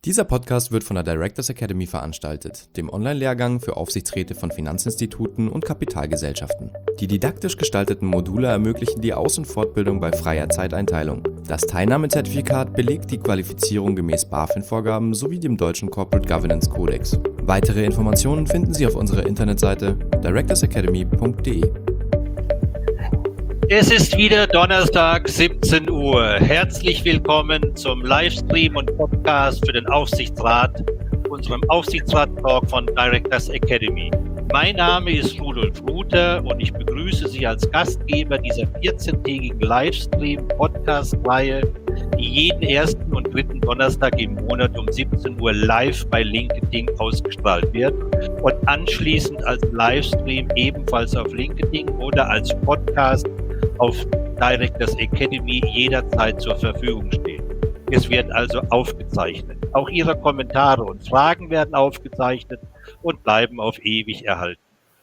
Dieser Podcast wird von der Directors Academy veranstaltet, dem Online-Lehrgang für Aufsichtsräte von Finanzinstituten und Kapitalgesellschaften. Die didaktisch gestalteten Module ermöglichen die Aus- und Fortbildung bei freier Zeiteinteilung. Das Teilnahmezertifikat belegt die Qualifizierung gemäß BaFin-Vorgaben sowie dem deutschen Corporate Governance Kodex. Weitere Informationen finden Sie auf unserer Internetseite directorsacademy.de. Es ist wieder Donnerstag, 17 Uhr. Herzlich willkommen zum Livestream und Podcast für den Aufsichtsrat, unserem Aufsichtsrat-Talk von Directors Academy. Mein Name ist Rudolf Ruther und ich begrüße Sie als Gastgeber dieser 14-tägigen Livestream-Podcast-Reihe, die jeden ersten und dritten Donnerstag im Monat um 17 Uhr live bei LinkedIn ausgestrahlt wird und anschließend als Livestream ebenfalls auf LinkedIn oder als Podcast auf Directors Academy jederzeit zur Verfügung stehen. Es wird also aufgezeichnet. Auch Ihre Kommentare und Fragen werden aufgezeichnet und bleiben auf ewig erhalten.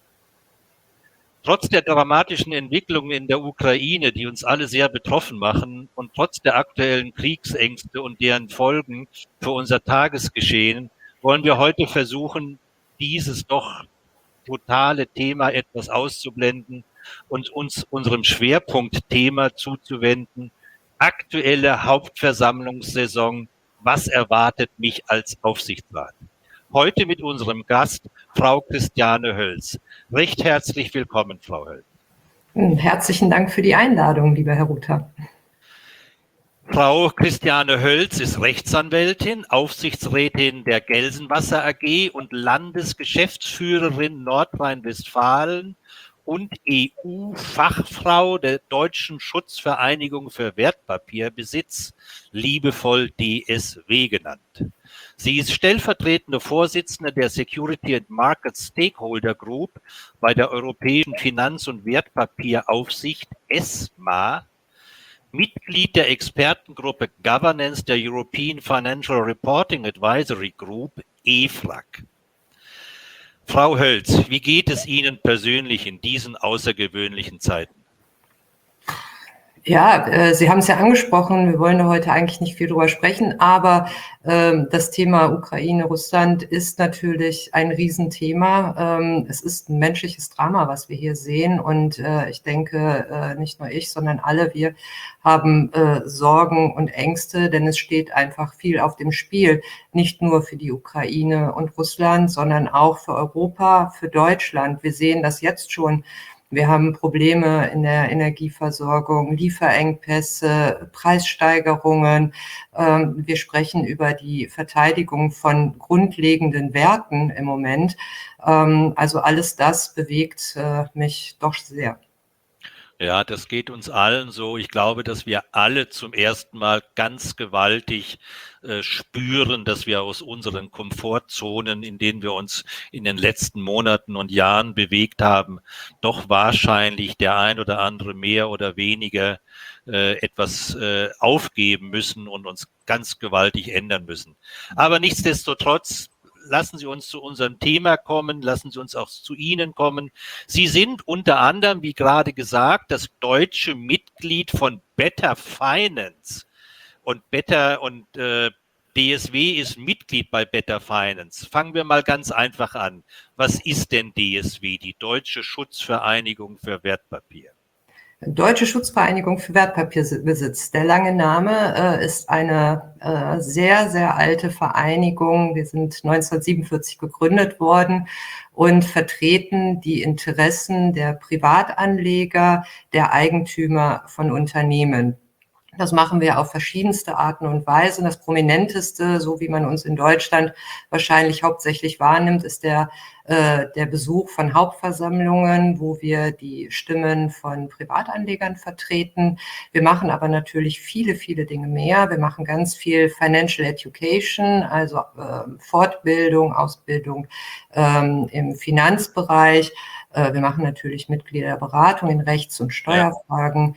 Trotz der dramatischen Entwicklungen in der Ukraine, die uns alle sehr betroffen machen, und trotz der aktuellen Kriegsängste und deren Folgen für unser Tagesgeschehen, wollen wir heute versuchen, dieses doch totale Thema etwas auszublenden und uns unserem Schwerpunktthema zuzuwenden. Aktuelle Hauptversammlungssaison. Was erwartet mich als Aufsichtsrat? Heute mit unserem Gast, Frau Christiane Hölz. Recht herzlich willkommen, Frau Hölz. Herzlichen Dank für die Einladung, lieber Herr Ruther. Frau Christiane Hölz ist Rechtsanwältin, Aufsichtsrätin der Gelsenwasser AG und Landesgeschäftsführerin Nordrhein-Westfalen und EU-Fachfrau der Deutschen Schutzvereinigung für Wertpapierbesitz, liebevoll DSW genannt. Sie ist stellvertretende Vorsitzende der Security and Market Stakeholder Group bei der Europäischen Finanz- und Wertpapieraufsicht ESMA, Mitglied der Expertengruppe Governance der European Financial Reporting Advisory Group, EFRAG. Frau Hölz, wie geht es Ihnen persönlich in diesen außergewöhnlichen Zeiten? Ja, Sie haben es ja angesprochen, wir wollen da heute eigentlich nicht viel drüber sprechen, aber das Thema Ukraine, Russland ist natürlich ein Riesenthema. Es ist ein menschliches Drama, was wir hier sehen, und ich denke, nicht nur ich, sondern alle wir haben Sorgen und Ängste, denn es steht einfach viel auf dem Spiel, nicht nur für die Ukraine und Russland, sondern auch für Europa, für Deutschland. Wir sehen das jetzt schon. Wir haben Probleme in der Energieversorgung, Lieferengpässe, Preissteigerungen. Wir sprechen über die Verteidigung von grundlegenden Werten im Moment. Also alles das bewegt mich doch sehr. Ja, das geht uns allen so. Ich glaube, dass wir alle zum ersten Mal ganz gewaltig spüren, dass wir aus unseren Komfortzonen, in denen wir uns in den letzten Monaten und Jahren bewegt haben, doch wahrscheinlich der ein oder andere mehr oder weniger etwas aufgeben müssen und uns ganz gewaltig ändern müssen. Aber nichtsdestotrotz, lassen Sie uns zu unserem Thema kommen, lassen Sie uns auch zu Ihnen kommen. Sie sind unter anderem, wie gerade gesagt, das deutsche Mitglied von Better Finance. Und DSW ist Mitglied bei Better Finance. Fangen wir mal ganz einfach an. Was ist denn DSW, die Deutsche Schutzvereinigung für Wertpapier? Deutsche Schutzvereinigung für Wertpapierbesitz. Der lange Name ist eine sehr, sehr alte Vereinigung. Wir sind 1947 gegründet worden und vertreten die Interessen der Privatanleger, der Eigentümer von Unternehmen. Das machen wir auf verschiedenste Arten und Weisen. Das Prominenteste, so wie man uns in Deutschland wahrscheinlich hauptsächlich wahrnimmt, ist der Besuch von Hauptversammlungen, wo wir die Stimmen von Privatanlegern vertreten. Wir machen aber natürlich viele, viele Dinge mehr. Wir machen ganz viel Financial Education, also Fortbildung, Ausbildung im Finanzbereich. Wir machen natürlich Mitgliederberatung in Rechts- und Steuerfragen.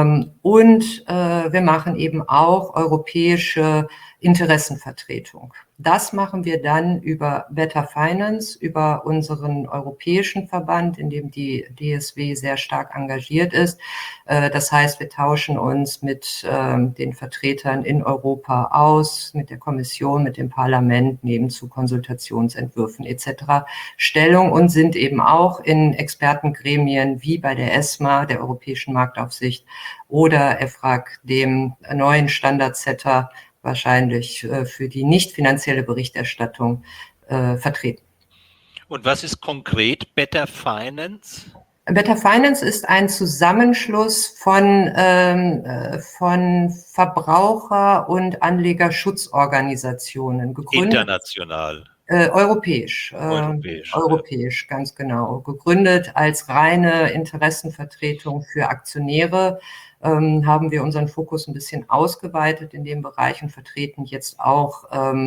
Und wir machen eben auch europäische Interessenvertretung. Das machen wir dann über Better Finance, über unseren europäischen Verband, in dem die DSW sehr stark engagiert ist. Das heißt, wir tauschen uns mit den Vertretern in Europa aus, mit der Kommission, mit dem Parlament, nehmen zu Konsultationsentwürfen etc. Stellung und sind eben auch in Expertengremien wie bei der ESMA, der Europäischen Marktaufsicht, oder EFRAG, dem neuen Standardsetter, wahrscheinlich für die nicht finanzielle Berichterstattung vertreten. Und was ist konkret Better Finance? Better Finance ist ein Zusammenschluss von Verbraucher- und Anlegerschutzorganisationen, gegründet. International. Europäisch, Europäisch, ganz genau. Gegründet als reine Interessenvertretung für Aktionäre, haben wir unseren Fokus ein bisschen ausgeweitet in dem Bereich und vertreten jetzt auch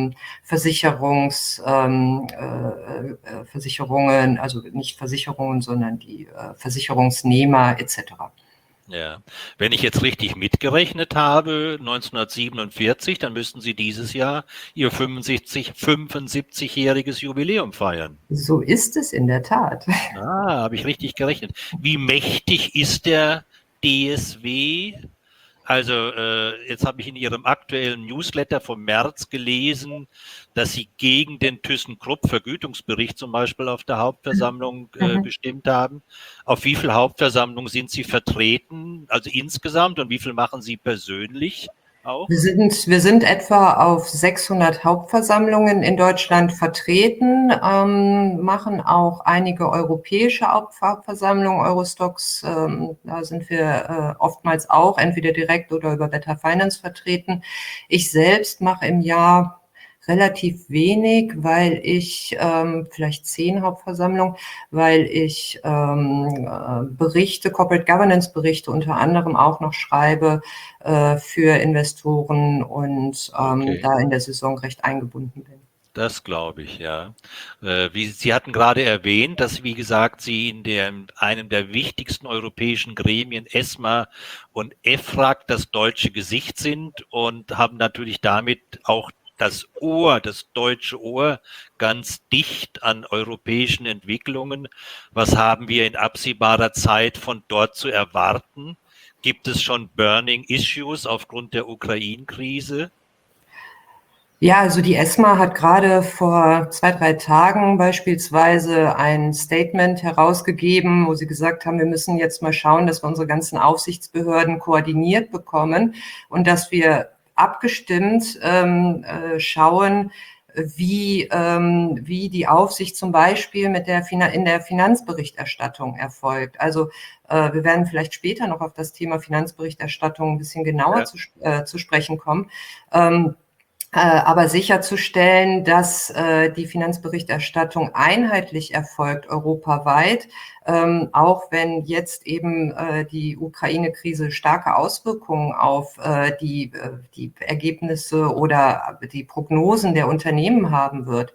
Versicherungen, also nicht Versicherungen, sondern die Versicherungsnehmer etc. Ja, wenn ich jetzt richtig mitgerechnet habe, 1947, dann müssten Sie dieses Jahr Ihr 75-jähriges Jubiläum feiern. So ist es in der Tat. Habe ich richtig gerechnet. Wie mächtig ist der DSW? Also jetzt habe ich in Ihrem aktuellen Newsletter vom März gelesen, dass Sie gegen den ThyssenKrupp-Vergütungsbericht zum Beispiel auf der Hauptversammlung bestimmt haben. Auf wie viele Hauptversammlungen sind Sie vertreten, also insgesamt, und wie viel machen Sie persönlich auch? Wir sind etwa auf 600 Hauptversammlungen in Deutschland vertreten, machen auch einige europäische Hauptversammlungen, Eurostoxx, da sind wir oftmals auch entweder direkt oder über Better Finance vertreten. Ich selbst mache im Jahr relativ wenig, weil ich, vielleicht 10 Hauptversammlungen, weil ich Berichte, Corporate Governance Berichte unter anderem auch noch schreibe für Investoren und da in der Saison recht eingebunden bin. Das glaube ich, ja. Sie hatten gerade erwähnt, dass, wie gesagt, Sie in einem der wichtigsten europäischen Gremien, ESMA und EFRAG, das deutsche Gesicht sind und haben natürlich damit auch das deutsche Ohr, ganz dicht an europäischen Entwicklungen. Was haben wir in absehbarer Zeit von dort zu erwarten? Gibt es schon Burning Issues aufgrund der Ukraine-Krise? Ja, also die ESMA hat gerade vor 2, 3 Tagen beispielsweise ein Statement herausgegeben, wo sie gesagt haben, wir müssen jetzt mal schauen, dass wir unsere ganzen Aufsichtsbehörden koordiniert bekommen und dass wir abgestimmt schauen, wie die Aufsicht zum Beispiel in der Finanzberichterstattung erfolgt. Also wir werden vielleicht später noch auf das Thema Finanzberichterstattung ein bisschen genauer zu sprechen kommen. Aber sicherzustellen, dass die Finanzberichterstattung einheitlich erfolgt, europaweit, auch wenn jetzt eben die Ukraine-Krise starke Auswirkungen auf die Ergebnisse oder die Prognosen der Unternehmen haben wird.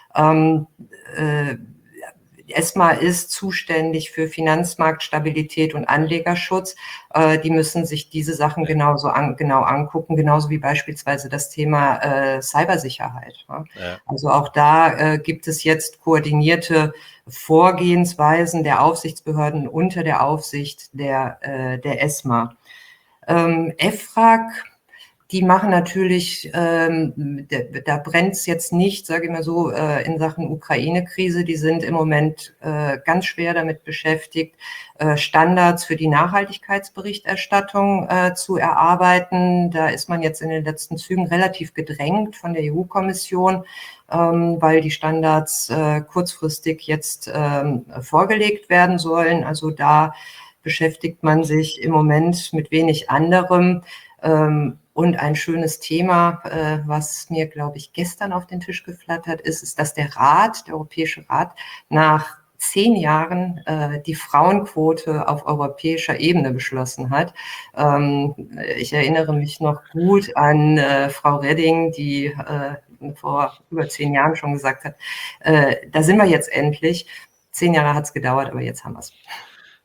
ESMA ist zuständig für Finanzmarktstabilität und Anlegerschutz. Die müssen sich diese Sachen genau angucken, genauso wie beispielsweise das Thema Cybersicherheit. Ja. Also auch da gibt es jetzt koordinierte Vorgehensweisen der Aufsichtsbehörden unter der Aufsicht der ESMA. EFRAG, die machen natürlich, da brennt es jetzt nicht, sage ich mal so, in Sachen Ukraine-Krise. Die sind im Moment ganz schwer damit beschäftigt, Standards für die Nachhaltigkeitsberichterstattung zu erarbeiten. Da ist man jetzt in den letzten Zügen relativ gedrängt von der EU-Kommission, weil die Standards kurzfristig jetzt vorgelegt werden sollen. Also da beschäftigt man sich im Moment mit wenig anderem. Und ein schönes Thema, was mir, glaube ich, gestern auf den Tisch geflattert ist, dass der Europäische Rat, nach 10 Jahren die Frauenquote auf europäischer Ebene beschlossen hat. Ich erinnere mich noch gut an Frau Reding, die vor über 10 Jahren schon gesagt hat, da sind wir jetzt endlich. 10 Jahre hat es gedauert, aber jetzt haben wir es.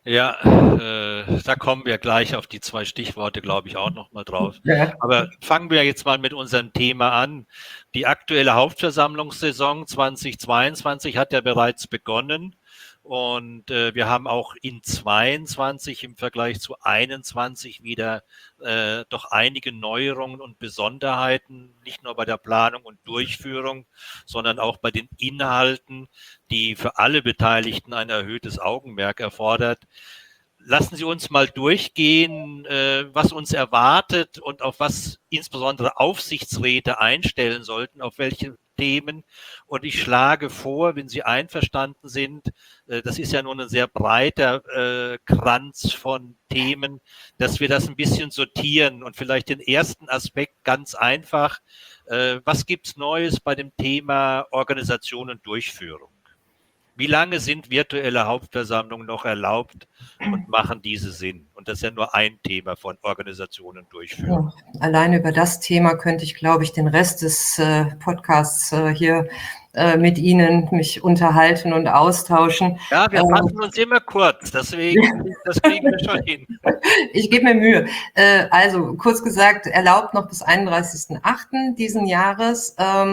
Ja, da kommen wir gleich auf die 2 Stichworte, glaube ich, auch noch mal drauf. Ja. Aber fangen wir jetzt mal mit unserem Thema an. Die aktuelle Hauptversammlungssaison 2022 hat ja bereits begonnen und wir haben auch in 22 im Vergleich zu 21 wieder doch einige Neuerungen und Besonderheiten, nicht nur bei der Planung und Durchführung, sondern auch bei den Inhalten, die für alle Beteiligten ein erhöhtes Augenmerk erfordert. Lassen Sie uns mal durchgehen, was uns erwartet und auf was insbesondere Aufsichtsräte einstellen sollten, auf welche Themen. Und ich schlage vor, wenn Sie einverstanden sind, das ist ja nun ein sehr breiter Kranz von Themen, dass wir das ein bisschen sortieren und vielleicht den ersten Aspekt ganz einfach. Was gibt es Neues bei dem Thema Organisation und Durchführung? Wie lange sind virtuelle Hauptversammlungen noch erlaubt und machen diese Sinn? Und das ist ja nur ein Thema von Organisation und Durchführung. Ja, alleine über das Thema könnte ich, glaube ich, den Rest des Podcasts hier mit Ihnen mich unterhalten und austauschen. Ja, wir fassen uns immer kurz, deswegen, das kriegen wir schon hin. Ich gebe mir Mühe. Also kurz gesagt, erlaubt noch bis 31.08. diesen Jahres.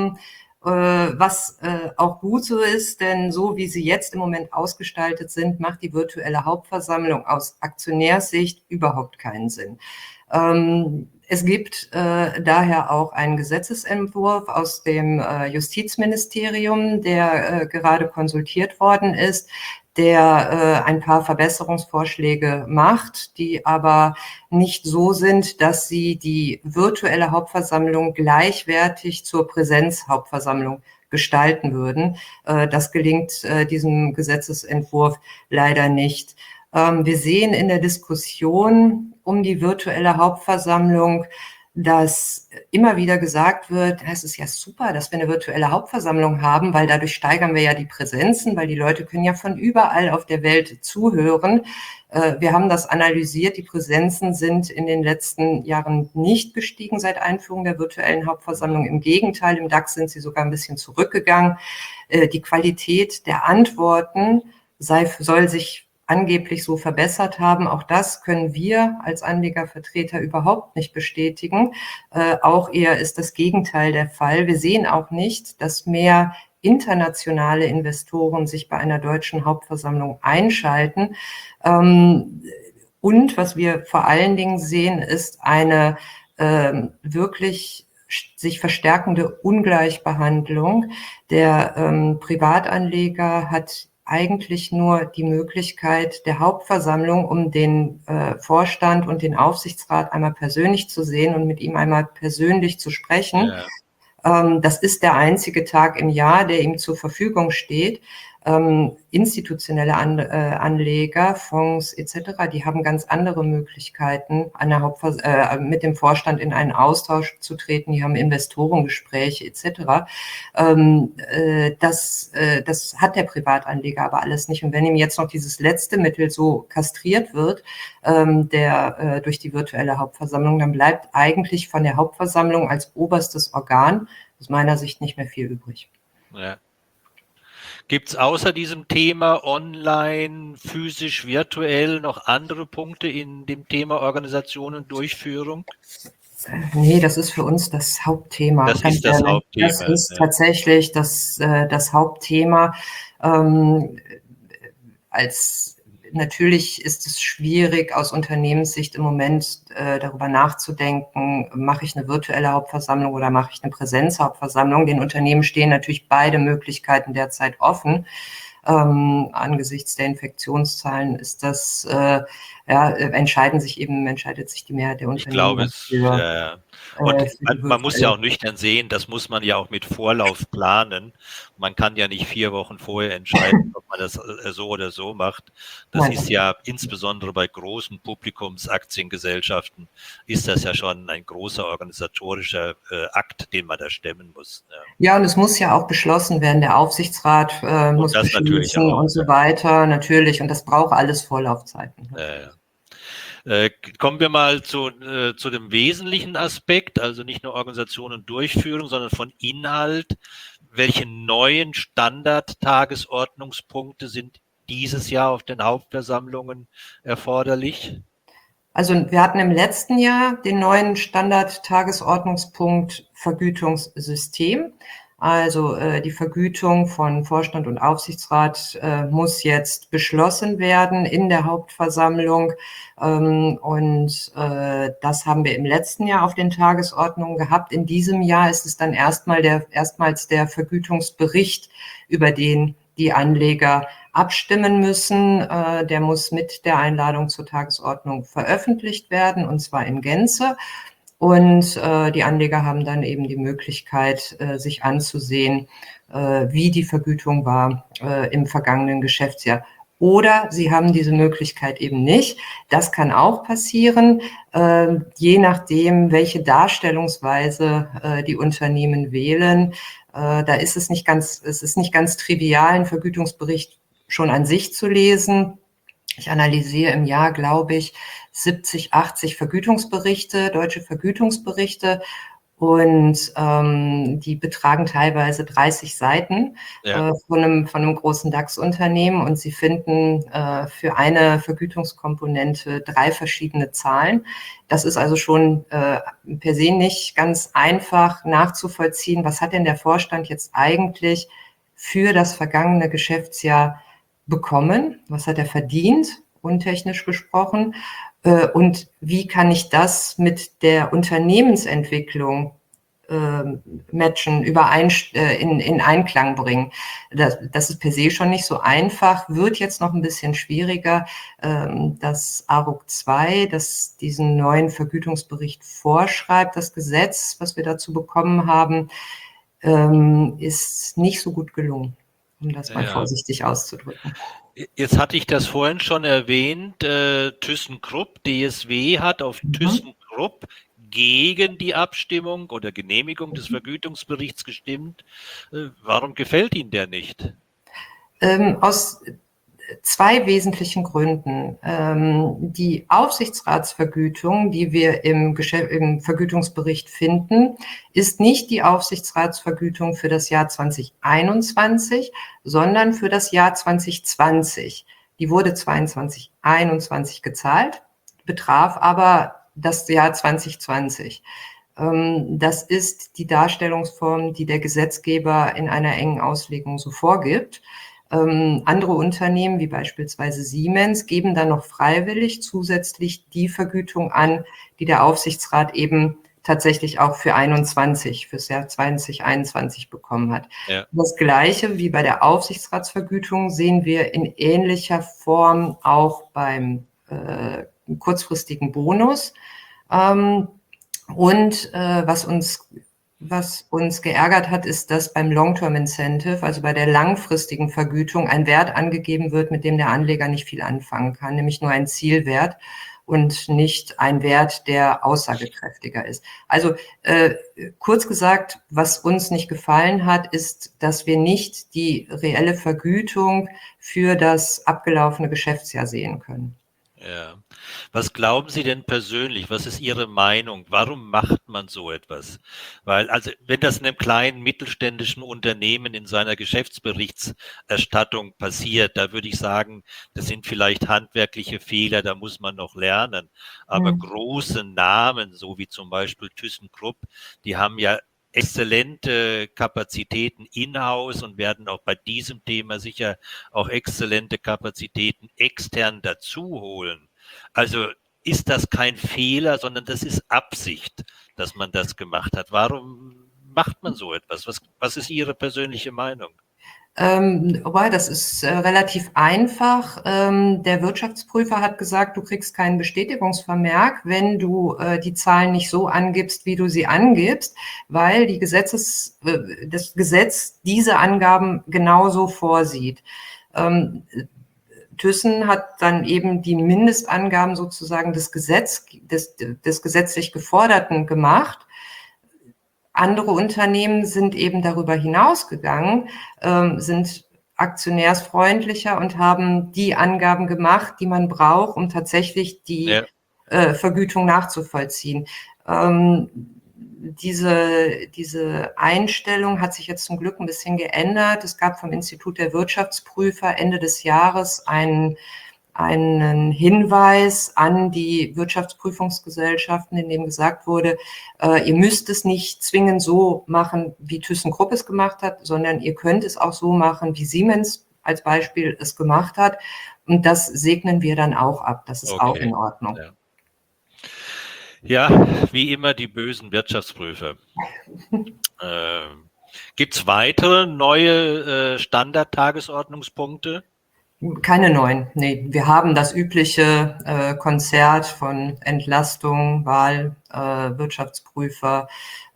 Was auch gut so ist, denn so wie sie jetzt im Moment ausgestaltet sind, macht die virtuelle Hauptversammlung aus Aktionärssicht überhaupt keinen Sinn. Es gibt daher auch einen Gesetzesentwurf aus dem Justizministerium, der gerade konsultiert worden ist, der ein paar Verbesserungsvorschläge macht, die aber nicht so sind, dass sie die virtuelle Hauptversammlung gleichwertig zur Präsenzhauptversammlung gestalten würden. Das gelingt diesem Gesetzesentwurf leider nicht. Wir sehen in der Diskussion um die virtuelle Hauptversammlung, dass immer wieder gesagt wird, es ist ja super, dass wir eine virtuelle Hauptversammlung haben, weil dadurch steigern wir ja die Präsenzen, weil die Leute können ja von überall auf der Welt zuhören. Wir haben das analysiert, die Präsenzen sind in den letzten Jahren nicht gestiegen seit Einführung der virtuellen Hauptversammlung. Im Gegenteil, im DAX sind sie sogar ein bisschen zurückgegangen. Die Qualität der Antworten soll sich angeblich so verbessert haben. Auch das können wir als Anlegervertreter überhaupt nicht bestätigen. Auch eher ist das Gegenteil der Fall. Wir sehen auch nicht, dass mehr internationale Investoren sich bei einer deutschen Hauptversammlung einschalten. Und was wir vor allen Dingen sehen, ist eine wirklich sich verstärkende Ungleichbehandlung. Der Privatanleger hat eigentlich nur die Möglichkeit der Hauptversammlung, um den Vorstand und den Aufsichtsrat einmal persönlich zu sehen und mit ihm einmal persönlich zu sprechen. Ja. Das ist der einzige Tag im Jahr, der ihm zur Verfügung steht. Institutionelle Anleger, Fonds etc., die haben ganz andere Möglichkeiten, mit dem Vorstand in einen Austausch zu treten. Die haben Investorengespräche etc. Das hat der Privatanleger aber alles nicht. Und wenn ihm jetzt noch dieses letzte Mittel so kastriert wird, durch die virtuelle Hauptversammlung, dann bleibt eigentlich von der Hauptversammlung als oberstes Organ aus meiner Sicht nicht mehr viel übrig. Ja. Gibt es außer diesem Thema online, physisch, virtuell noch andere Punkte in dem Thema Organisation und Durchführung? Nee, das ist für uns das Hauptthema. Das ist das Hauptthema. Das ist tatsächlich das Hauptthema. Natürlich ist es schwierig, aus Unternehmenssicht im Moment darüber nachzudenken, mache ich eine virtuelle Hauptversammlung oder mache ich eine Präsenzhauptversammlung. Den Unternehmen stehen natürlich beide Möglichkeiten derzeit offen. Angesichts der Infektionszahlen ist das, entscheidet sich die Mehrheit der Unternehmen. Ich glaube, man muss ja auch nüchtern sehen, das muss man ja auch mit Vorlauf planen. Man kann ja nicht 4 Wochen vorher entscheiden, ob man das so oder so macht. Das ist ja insbesondere bei großen Publikumsaktiengesellschaften, ist das ja schon ein großer organisatorischer Akt, den man da stemmen muss. Ja, und es muss ja auch beschlossen werden. Der Aufsichtsrat muss beschließen und so weiter, natürlich. Und das braucht alles Vorlaufzeiten. Kommen wir mal zu dem wesentlichen Aspekt, also nicht nur Organisation und Durchführung, sondern von Inhalt. Welche neuen Standard-Tagesordnungspunkte sind dieses Jahr auf den Hauptversammlungen erforderlich? Also wir hatten im letzten Jahr den neuen Standard-Tagesordnungspunkt Vergütungssystem. Also die Vergütung von Vorstand und Aufsichtsrat muss jetzt beschlossen werden in der Hauptversammlung. Und das haben wir im letzten Jahr auf den Tagesordnungen gehabt. In diesem Jahr ist es dann erstmals der Vergütungsbericht, über den die Anleger abstimmen müssen. Der muss mit der Einladung zur Tagesordnung veröffentlicht werden, und zwar in Gänze. Und die Anleger haben dann eben die Möglichkeit, sich anzusehen, wie die Vergütung war im vergangenen Geschäftsjahr. Oder sie haben diese Möglichkeit eben nicht. Das kann auch passieren, je nachdem, welche Darstellungsweise die Unternehmen wählen. Da ist es nicht ganz trivial, einen Vergütungsbericht schon an sich zu lesen. Ich analysiere im Jahr, glaube ich, 70, 80 Vergütungsberichte, deutsche Vergütungsberichte, und die betragen teilweise 30 Seiten von einem großen DAX-Unternehmen, und Sie finden für eine Vergütungskomponente 3 verschiedene Zahlen. Das ist also schon per se nicht ganz einfach nachzuvollziehen, was hat denn der Vorstand jetzt eigentlich für das vergangene Geschäftsjahr bekommen, was hat er verdient, untechnisch gesprochen, und wie kann ich das mit der Unternehmensentwicklung matchen, in Einklang bringen. Das ist per se schon nicht so einfach, wird jetzt noch ein bisschen schwieriger. Das ARUG II, das diesen neuen Vergütungsbericht vorschreibt, das Gesetz, was wir dazu bekommen haben, ist nicht so gut gelungen, um das mal vorsichtig auszudrücken. Jetzt hatte ich das vorhin schon erwähnt, ThyssenKrupp, DSW hat auf ThyssenKrupp gegen die Abstimmung oder Genehmigung des Vergütungsberichts gestimmt. Warum gefällt Ihnen der nicht? Aus 2 wesentlichen Gründen. Die Aufsichtsratsvergütung, die wir im Vergütungsbericht finden, ist nicht die Aufsichtsratsvergütung für das Jahr 2021, sondern für das Jahr 2020. Die wurde 2021 gezahlt, betraf aber das Jahr 2020. Das ist die Darstellungsform, die der Gesetzgeber in einer engen Auslegung so vorgibt. Andere Unternehmen, wie beispielsweise Siemens, geben dann noch freiwillig zusätzlich die Vergütung an, die der Aufsichtsrat eben tatsächlich auch für fürs Jahr 2021 bekommen hat. Ja. Das Gleiche wie bei der Aufsichtsratsvergütung sehen wir in ähnlicher Form auch beim kurzfristigen Bonus. Was uns geärgert hat, ist, dass beim Long-Term Incentive, also bei der langfristigen Vergütung, ein Wert angegeben wird, mit dem der Anleger nicht viel anfangen kann, nämlich nur ein Zielwert und nicht ein Wert, der aussagekräftiger ist. Also kurz gesagt, was uns nicht gefallen hat, ist, dass wir nicht die reelle Vergütung für das abgelaufene Geschäftsjahr sehen können. Ja. Was glauben Sie denn persönlich? Was ist Ihre Meinung? Warum macht man so etwas? Weil, also, wenn das einem kleinen mittelständischen Unternehmen in seiner Geschäftsberichtserstattung passiert, da würde ich sagen, das sind vielleicht handwerkliche Fehler, da muss man noch lernen. Aber große Namen, so wie zum Beispiel ThyssenKrupp, die haben ja exzellente Kapazitäten in-house und werden auch bei diesem Thema sicher auch exzellente Kapazitäten extern dazu holen. Also ist das kein Fehler, sondern das ist Absicht, dass man das gemacht hat. Warum macht man so etwas? Was ist Ihre persönliche Meinung? Das ist relativ einfach. Der Wirtschaftsprüfer hat gesagt, du kriegst keinen Bestätigungsvermerk, wenn du die Zahlen nicht so angibst, wie du sie angibst, weil das Gesetz diese Angaben genauso vorsieht. Thyssen hat dann eben die Mindestangaben sozusagen des gesetzlich Geforderten gemacht. Andere Unternehmen sind eben darüber hinausgegangen, sind aktionärsfreundlicher und haben die Angaben gemacht, die man braucht, um tatsächlich die Vergütung nachzuvollziehen. diese Einstellung hat sich jetzt zum Glück ein bisschen geändert. Es gab vom Institut der Wirtschaftsprüfer Ende des Jahres einen Hinweis an die Wirtschaftsprüfungsgesellschaften, in dem gesagt wurde, ihr müsst es nicht zwingend so machen, wie ThyssenKrupp es gemacht hat, sondern ihr könnt es auch so machen, wie Siemens als Beispiel es gemacht hat. Und das segnen wir dann auch ab. Das ist auch in Ordnung. Ja, wie immer die bösen Wirtschaftsprüfer. Gibt es weitere neue Standard-Tagesordnungspunkte? Keine neuen, nee. Wir haben das übliche Konzert von Entlastung, Wahl, Wirtschaftsprüfer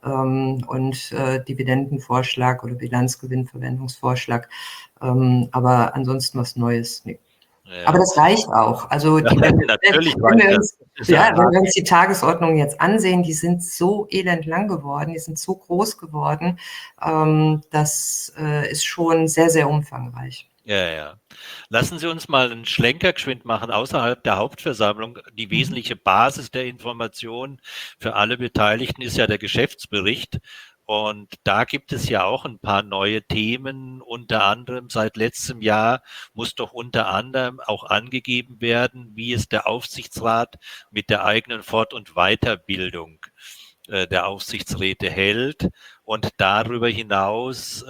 und Dividendenvorschlag oder Bilanzgewinnverwendungsvorschlag. Aber ansonsten was Neues, nee. Ja. Aber das reicht auch. Also wenn wir uns die Tagesordnung jetzt ansehen, die sind so elendlang geworden, die sind so groß geworden, das ist schon sehr, sehr umfangreich. Ja. Lassen Sie uns mal einen Schlenker geschwind machen außerhalb der Hauptversammlung. Die wesentliche Basis der Information für alle Beteiligten ist ja der Geschäftsbericht. Und da gibt es ja auch ein paar neue Themen. Unter anderem seit letztem Jahr muss doch unter anderem auch angegeben werden, wie es der Aufsichtsrat mit der eigenen Fort- und Weiterbildung der Aufsichtsräte hält. Und darüber hinaus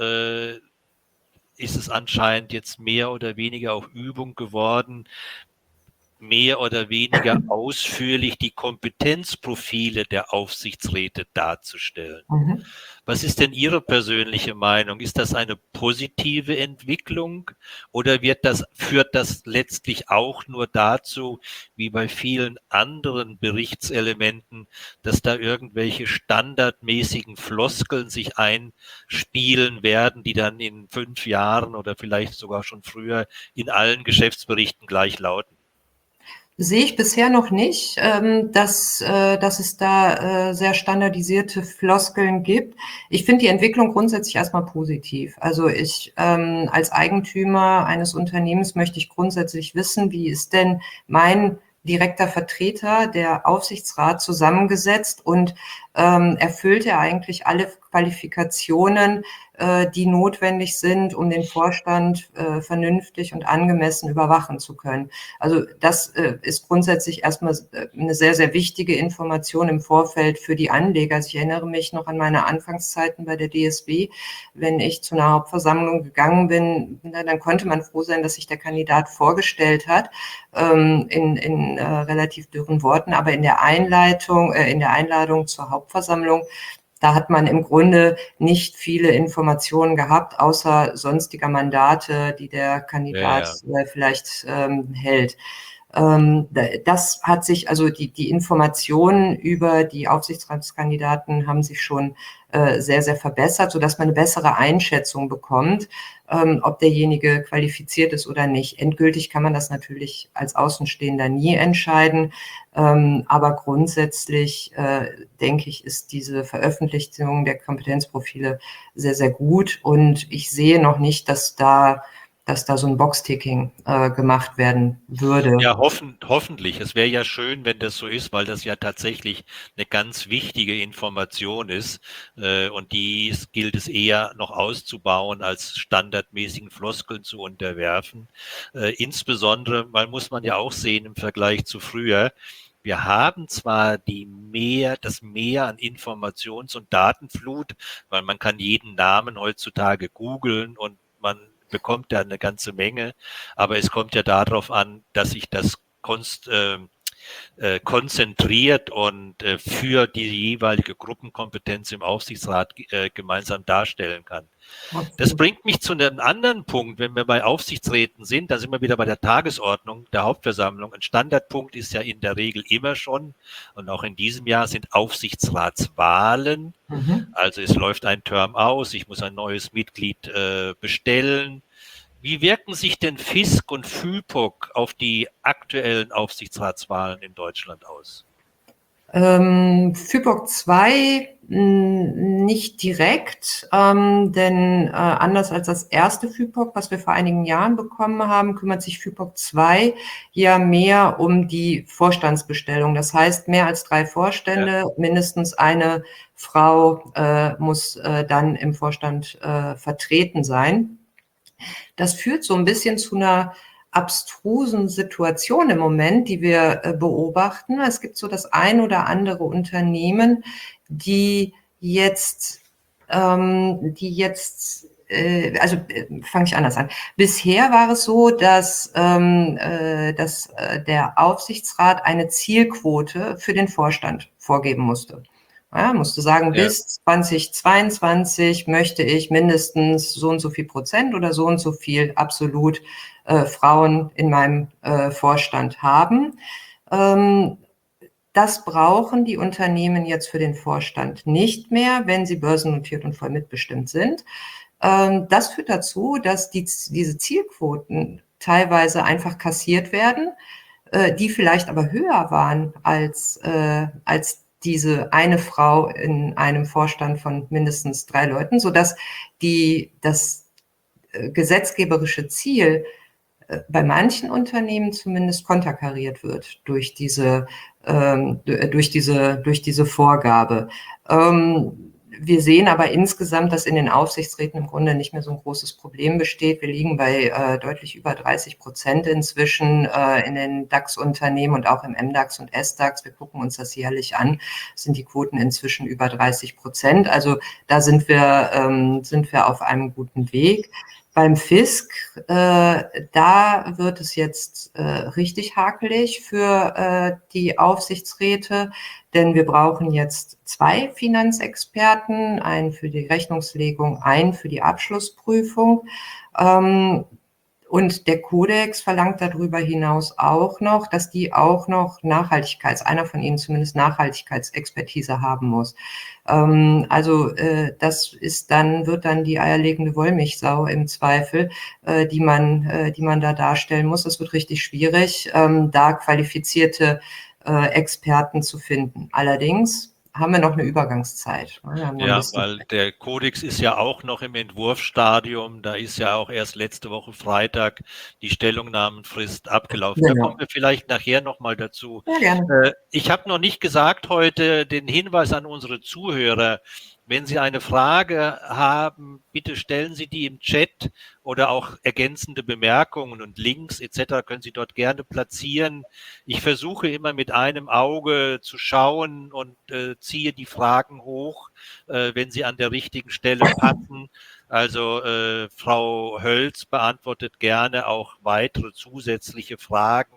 ist es anscheinend jetzt mehr oder weniger auch Übung geworden, mehr oder weniger ausführlich die Kompetenzprofile der Aufsichtsräte darzustellen. Mhm. Was ist denn Ihre persönliche Meinung? Ist das eine positive Entwicklung oder führt das letztlich auch nur dazu, wie bei vielen anderen Berichtselementen, dass da irgendwelche standardmäßigen Floskeln sich einspielen werden, die dann in 5 Jahren oder vielleicht sogar schon früher in allen Geschäftsberichten gleich lauten? Sehe ich bisher noch nicht, dass es da sehr standardisierte Floskeln gibt. Ich finde die Entwicklung grundsätzlich erstmal positiv. Also ich als Eigentümer eines Unternehmens möchte ich grundsätzlich wissen, wie ist denn mein direkter Vertreter, der Aufsichtsrat, zusammengesetzt und erfüllt er eigentlich alle Qualifikationen, die notwendig sind, um den Vorstand vernünftig und angemessen überwachen zu können. Also das ist grundsätzlich erstmal eine sehr, sehr wichtige Information im Vorfeld für die Anleger. Also ich erinnere mich noch an meine Anfangszeiten bei der DSB. Wenn ich zu einer Hauptversammlung gegangen bin, dann konnte man froh sein, dass sich der Kandidat vorgestellt hat, in relativ dürren Worten. Aber in der Einladung zur Hauptversammlung, da hat man im Grunde nicht viele Informationen gehabt, außer sonstiger Mandate, die der Kandidat vielleicht hält. Das hat sich, also die Informationen über die Aufsichtsratskandidaten haben sich schon sehr, sehr verbessert, sodass man eine bessere Einschätzung bekommt, ob derjenige qualifiziert ist oder nicht. Endgültig kann man das natürlich als Außenstehender nie entscheiden, aber grundsätzlich denke ich, ist diese Veröffentlichung der Kompetenzprofile sehr, sehr gut und ich sehe noch nicht, dass da so ein Boxticking gemacht werden würde. Ja, hoffentlich. Es wäre ja schön, wenn das so ist, weil das ja tatsächlich eine ganz wichtige Information ist und die gilt es eher noch auszubauen, als standardmäßigen Floskeln zu unterwerfen. Insbesondere, weil muss man ja auch sehen im Vergleich zu früher, wir haben zwar das Mehr an Informations- und Datenflut, weil man kann jeden Namen heutzutage googeln und man bekommt ja eine ganze Menge, aber es kommt ja darauf an, dass sich das konzentriert und für die jeweilige Gruppenkompetenz im Aufsichtsrat gemeinsam darstellen kann. Das bringt mich zu einem anderen Punkt, wenn wir bei Aufsichtsräten sind, da sind wir wieder bei der Tagesordnung der Hauptversammlung. Ein Standardpunkt ist ja in der Regel immer schon, und auch in diesem Jahr sind Aufsichtsratswahlen. Also es läuft ein Term aus, ich muss ein neues Mitglied bestellen. Wie wirken sich denn FISC und FÜPOC auf die aktuellen Aufsichtsratswahlen in Deutschland aus? FIPOC 2 nicht direkt, denn anders als das erste FIPOC, was wir vor einigen Jahren bekommen haben, kümmert sich FIPOC 2 ja mehr um die Vorstandsbestellung. Das heißt, mehr als 3 Vorstände, mindestens eine Frau muss dann im Vorstand vertreten sein. Das führt so ein bisschen zu einer abstrusen Situation im Moment, die wir beobachten. Es gibt so das ein oder andere Unternehmen, die jetzt fange ich anders an. Bisher war es so, dass der Aufsichtsrat eine Zielquote für den Vorstand vorgeben musste. Ja, musste sagen, bis 2022 möchte ich mindestens so und so viel Prozent oder so und so viel absolut Frauen in meinem Vorstand haben. Das brauchen die Unternehmen jetzt für den Vorstand nicht mehr, wenn sie börsennotiert und voll mitbestimmt sind. Das führt dazu, dass diese Zielquoten teilweise einfach kassiert werden, die vielleicht aber höher waren als diese eine Frau in einem Vorstand von mindestens 3 Leuten, sodass das gesetzgeberische Ziel bei manchen Unternehmen zumindest konterkariert wird durch diese Vorgabe. Wir sehen aber insgesamt, dass in den Aufsichtsräten im Grunde nicht mehr so ein großes Problem besteht. Wir liegen bei deutlich über 30% inzwischen in den DAX-Unternehmen und auch im MDAX und SDAX. Wir gucken uns das jährlich an, sind die Quoten inzwischen über 30%. Also da sind wir auf einem guten Weg. Beim Fisc, da wird es jetzt richtig hakelig für die Aufsichtsräte, denn wir brauchen jetzt 2 Finanzexperten, einen für die Rechnungslegung, einen für die Abschlussprüfung. Und der Kodex verlangt darüber hinaus auch noch, dass die auch noch einer von ihnen zumindest Nachhaltigkeitsexpertise haben muss. Also das wird dann die eierlegende Wollmilchsau im Zweifel, die man da darstellen muss. Es wird richtig schwierig, da qualifizierte Experten zu finden. Allerdings haben wir noch eine Übergangszeit. Ja, weil der Kodex ist ja auch noch im Entwurfsstadium. Da ist ja auch erst letzte Woche Freitag die Stellungnahmenfrist abgelaufen. Genau. Da kommen wir vielleicht nachher nochmal dazu. Ja, gerne. Ich habe noch nicht gesagt heute den Hinweis an unsere Zuhörer. Wenn Sie eine Frage haben, bitte stellen Sie die im Chat oder auch ergänzende Bemerkungen und Links etc. können Sie dort gerne platzieren. Ich versuche immer mit einem Auge zu schauen und ziehe die Fragen hoch, wenn sie an der richtigen Stelle passen. Also Frau Hölz beantwortet gerne auch weitere zusätzliche Fragen.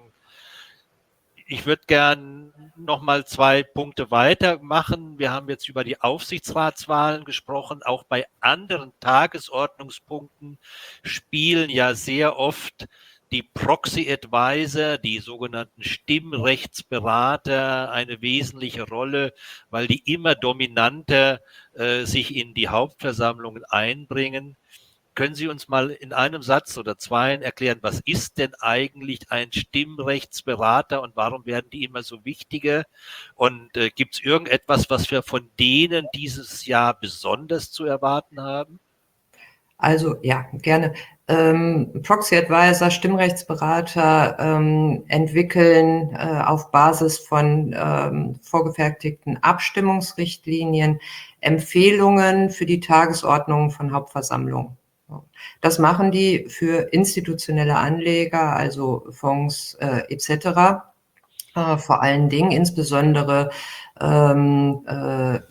Ich würde gern noch mal 2 Punkte weitermachen. Wir haben jetzt über die Aufsichtsratswahlen gesprochen. Auch bei anderen Tagesordnungspunkten spielen ja sehr oft die Proxy Advisor, die sogenannten Stimmrechtsberater, eine wesentliche Rolle, weil die immer dominanter sich in die Hauptversammlungen einbringen. Können Sie uns mal in einem Satz oder 2 erklären, was ist denn eigentlich ein Stimmrechtsberater und warum werden die immer so wichtiger? Und gibt es irgendetwas, was wir von denen dieses Jahr besonders zu erwarten haben? Also ja, gerne. Proxy Advisor, Stimmrechtsberater entwickeln auf Basis von vorgefertigten Abstimmungsrichtlinien Empfehlungen für die Tagesordnung von Hauptversammlungen. Das machen die für institutionelle Anleger, also Fonds etc. Vor allen Dingen, insbesondere, alle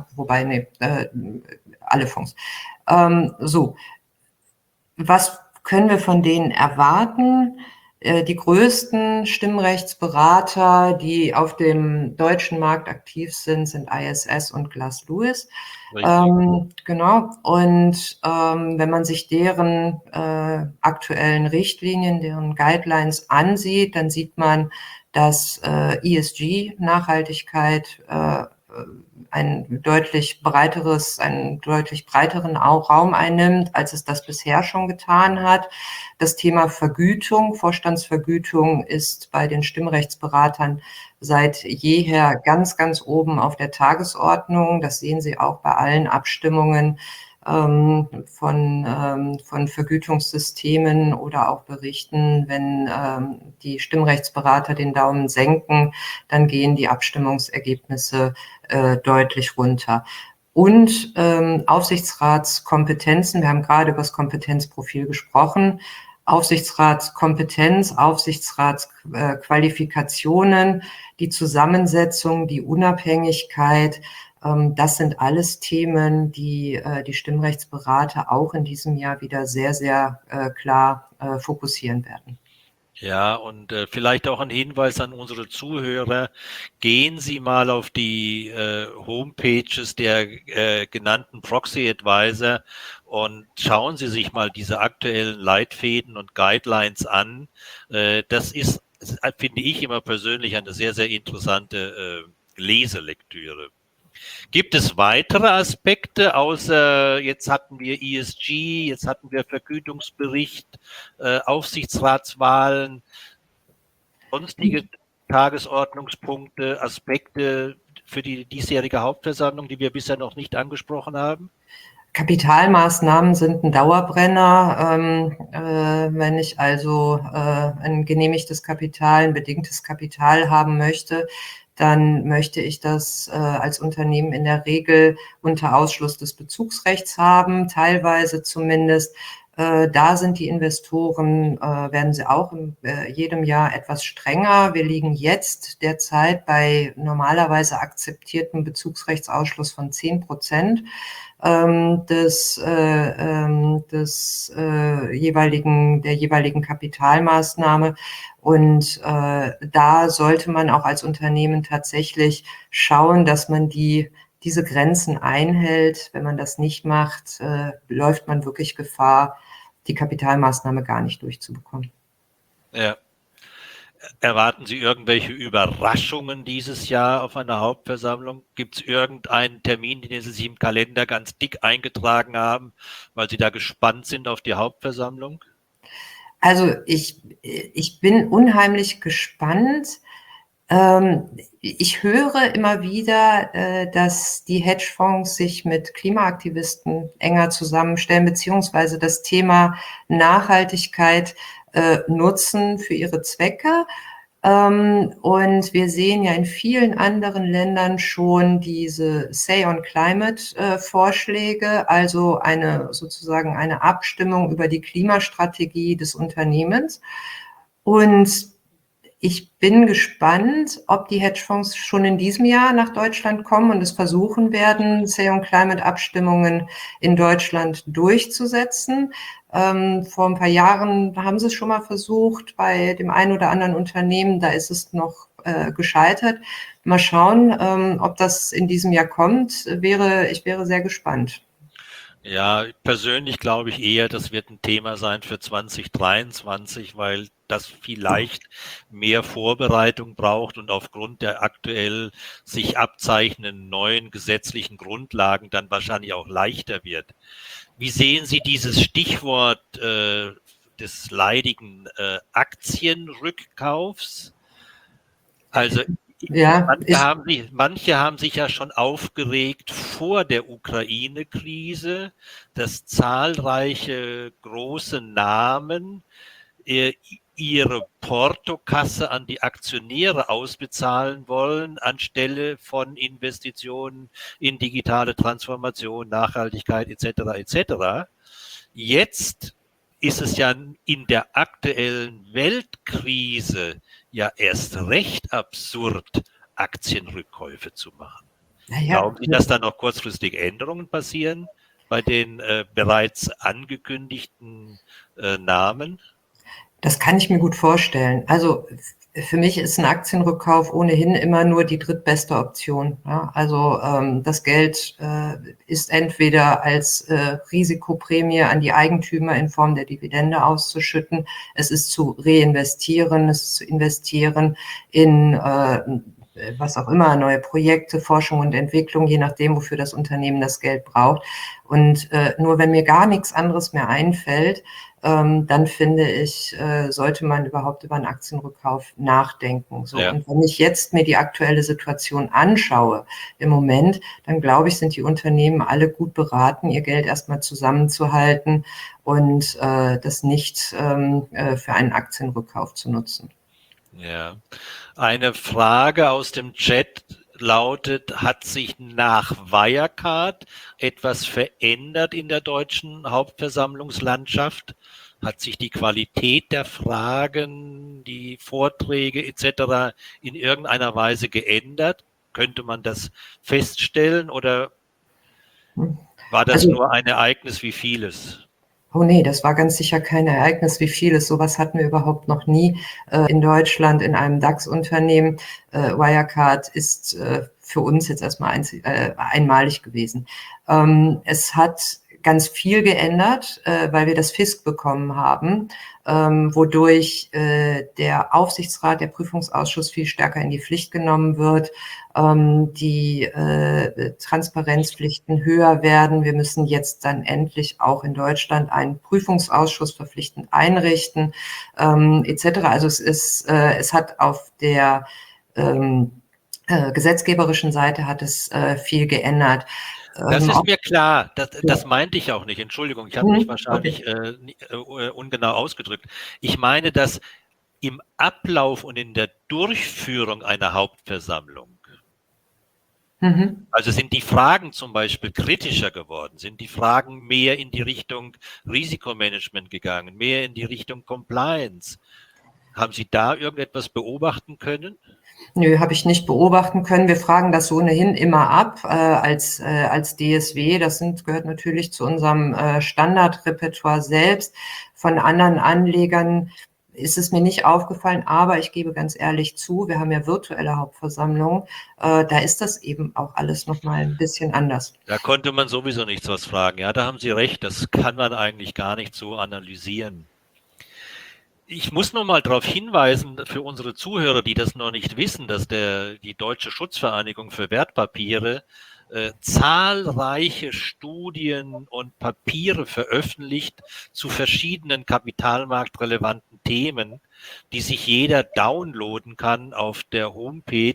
Fonds. Was können wir von denen erwarten? Die größten Stimmrechtsberater, die auf dem deutschen Markt aktiv sind, sind ISS und Glass Lewis. Genau. Und wenn man sich deren aktuellen Richtlinien, deren Guidelines ansieht, dann sieht man, dass ESG, Nachhaltigkeit, einen deutlich breiteren Raum einnimmt, als es das bisher schon getan hat. Das Thema Vergütung, Vorstandsvergütung ist bei den Stimmrechtsberatern seit jeher ganz, ganz oben auf der Tagesordnung. Das sehen Sie auch bei allen Abstimmungen von Vergütungssystemen oder auch Berichten. Wenn die Stimmrechtsberater den Daumen senken, dann gehen die Abstimmungsergebnisse deutlich runter. Und Aufsichtsratskompetenzen, wir haben gerade über das Kompetenzprofil gesprochen, Aufsichtsratskompetenz, Aufsichtsratsqualifikationen, die Zusammensetzung, die Unabhängigkeit, das sind alles Themen, die die Stimmrechtsberater auch in diesem Jahr wieder sehr, sehr klar fokussieren werden. Ja, und vielleicht auch ein Hinweis an unsere Zuhörer. Gehen Sie mal auf die Homepages der genannten Proxy Advisor und schauen Sie sich mal diese aktuellen Leitfäden und Guidelines an. Das ist, finde ich immer persönlich, eine sehr, sehr interessante Leselektüre. Gibt es weitere Aspekte, außer jetzt hatten wir ESG, jetzt hatten wir Vergütungsbericht, Aufsichtsratswahlen, sonstige Tagesordnungspunkte, Aspekte für die diesjährige Hauptversammlung, die wir bisher noch nicht angesprochen haben? Kapitalmaßnahmen sind ein Dauerbrenner. Wenn ich also ein genehmigtes Kapital, ein bedingtes Kapital haben möchte, dann möchte ich das als Unternehmen in der Regel unter Ausschluss des Bezugsrechts haben, teilweise zumindest. Da sind die Investoren, werden sie auch in jedem Jahr etwas strenger. Wir liegen jetzt derzeit bei normalerweise akzeptiertem Bezugsrechtsausschluss von 10% der jeweiligen Kapitalmaßnahme. Und da sollte man auch als Unternehmen tatsächlich schauen, dass man diese Grenzen einhält. Wenn man das nicht macht, läuft man wirklich Gefahr, die Kapitalmaßnahme gar nicht durchzubekommen. Ja. Erwarten Sie irgendwelche Überraschungen dieses Jahr auf einer Hauptversammlung? Gibt es irgendeinen Termin, den Sie sich im Kalender ganz dick eingetragen haben, weil Sie da gespannt sind auf die Hauptversammlung? Also ich bin unheimlich gespannt. Ich höre immer wieder, dass die Hedgefonds sich mit Klimaaktivisten enger zusammenstellen, beziehungsweise das Thema Nachhaltigkeit nutzen für ihre Zwecke. Und wir sehen ja in vielen anderen Ländern schon diese Say on Climate Vorschläge, also sozusagen eine Abstimmung über die Klimastrategie des Unternehmens. Und ich bin gespannt, ob die Hedgefonds schon in diesem Jahr nach Deutschland kommen und es versuchen werden, Say on Climate Abstimmungen in Deutschland durchzusetzen. Vor ein paar Jahren haben sie es schon mal versucht, bei dem einen oder anderen Unternehmen, da ist es noch gescheitert. Mal schauen, ob das in diesem Jahr kommt. Ich wäre sehr gespannt. Ja, persönlich glaube ich eher, das wird ein Thema sein für 2023, weil das vielleicht mehr Vorbereitung braucht und aufgrund der aktuell sich abzeichnenden neuen gesetzlichen Grundlagen dann wahrscheinlich auch leichter wird. Wie sehen Sie dieses Stichwort des leidigen Aktienrückkaufs? Also Ja, manche haben sich ja schon aufgeregt vor der Ukraine-Krise, dass zahlreiche große Namen ihre Portokasse an die Aktionäre ausbezahlen wollen, anstelle von Investitionen in digitale Transformation, Nachhaltigkeit etc. etc. Jetzt ist es ja in der aktuellen Weltkrise ja erst recht absurd, Aktienrückkäufe zu machen. ja. Glauben Sie, dass da noch kurzfristig Änderungen passieren bei den bereits angekündigten Namen? Das kann ich mir gut vorstellen. Also für mich ist ein Aktienrückkauf ohnehin immer nur die drittbeste Option. Ja? Also das Geld ist entweder als Risikoprämie an die Eigentümer in Form der Dividende auszuschütten, es ist zu reinvestieren, es ist zu investieren in was auch immer, neue Projekte, Forschung und Entwicklung, je nachdem, wofür das Unternehmen das Geld braucht. Und nur wenn mir gar nichts anderes mehr einfällt, dann finde ich, sollte man überhaupt über einen Aktienrückkauf nachdenken. So, Ja. und wenn ich jetzt mir die aktuelle Situation anschaue im Moment, dann glaube ich, sind die Unternehmen alle gut beraten, ihr Geld erstmal zusammenzuhalten und das nicht für einen Aktienrückkauf zu nutzen. Ja. Eine Frage aus dem Chat lautet, hat sich nach Wirecard etwas verändert in der deutschen Hauptversammlungslandschaft? Hat sich die Qualität der Fragen, die Vorträge etc. in irgendeiner Weise geändert? Könnte man das feststellen oder war das Also, nur ein Ereignis wie vieles? oh nee, das war ganz sicher kein Ereignis wie vieles. Sowas hatten wir überhaupt noch nie in Deutschland in einem DAX-Unternehmen. Wirecard ist für uns jetzt erstmal einmalig gewesen. Es hat ganz viel geändert, weil wir das FISC bekommen haben, wodurch der Aufsichtsrat, der Prüfungsausschuss viel stärker in die Pflicht genommen wird, die Transparenzpflichten höher werden. Wir müssen jetzt dann endlich auch in Deutschland einen Prüfungsausschuss verpflichtend einrichten, etc. Also es hat auf der gesetzgeberischen Seite hat es viel geändert. Das ist mir klar, das meinte ich auch nicht. Entschuldigung, ich habe mich wahrscheinlich ungenau ausgedrückt. Ich meine, dass im Ablauf und in der Durchführung einer Hauptversammlung, also sind die Fragen zum Beispiel kritischer geworden, sind die Fragen mehr in die Richtung Risikomanagement gegangen, mehr in die Richtung Compliance. Haben Sie da irgendetwas beobachten können? Nö, habe ich nicht beobachten können. Wir fragen das ohnehin immer ab als DSW. Das gehört natürlich zu unserem Standardrepertoire selbst. Von anderen Anlegern ist es mir nicht aufgefallen, aber ich gebe ganz ehrlich zu, wir haben ja virtuelle Hauptversammlungen, da ist das eben auch alles nochmal ein bisschen anders. Da konnte man sowieso nichts was fragen. Ja, da haben Sie recht, das kann man eigentlich gar nicht so analysieren. Ich muss noch mal darauf hinweisen, für unsere Zuhörer, die das noch nicht wissen, dass die Deutsche Schutzvereinigung für Wertpapiere zahlreiche Studien und Papiere veröffentlicht zu verschiedenen kapitalmarktrelevanten Themen, die sich jeder downloaden kann auf der Homepage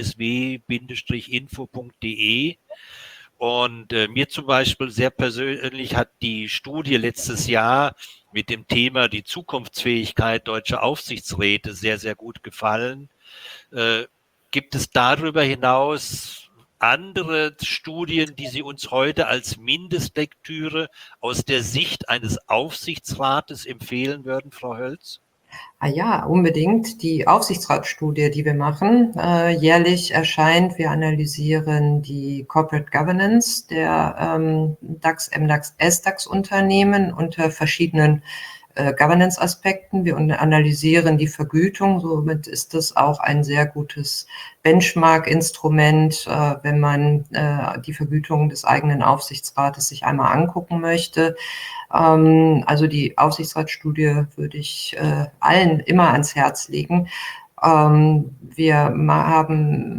dsw-info.de. Und mir zum Beispiel sehr persönlich hat die Studie letztes Jahr mit dem Thema die Zukunftsfähigkeit deutscher Aufsichtsräte sehr, sehr gut gefallen. Gibt es darüber hinaus andere Studien, die Sie uns heute als Mindestlektüre aus der Sicht eines Aufsichtsrates empfehlen würden, Frau Hölz? Ah ja, unbedingt. Die Aufsichtsratsstudie, die wir machen, jährlich erscheint. Wir analysieren die Corporate Governance der DAX, MDAX, SDAX-Unternehmen unter verschiedenen Governance-Aspekten. Wir analysieren die Vergütung. Somit ist das auch ein sehr gutes Benchmark-Instrument, wenn man die Vergütung des eigenen Aufsichtsrates sich einmal angucken möchte. Also die Aufsichtsratsstudie würde ich allen immer ans Herz legen. Wir haben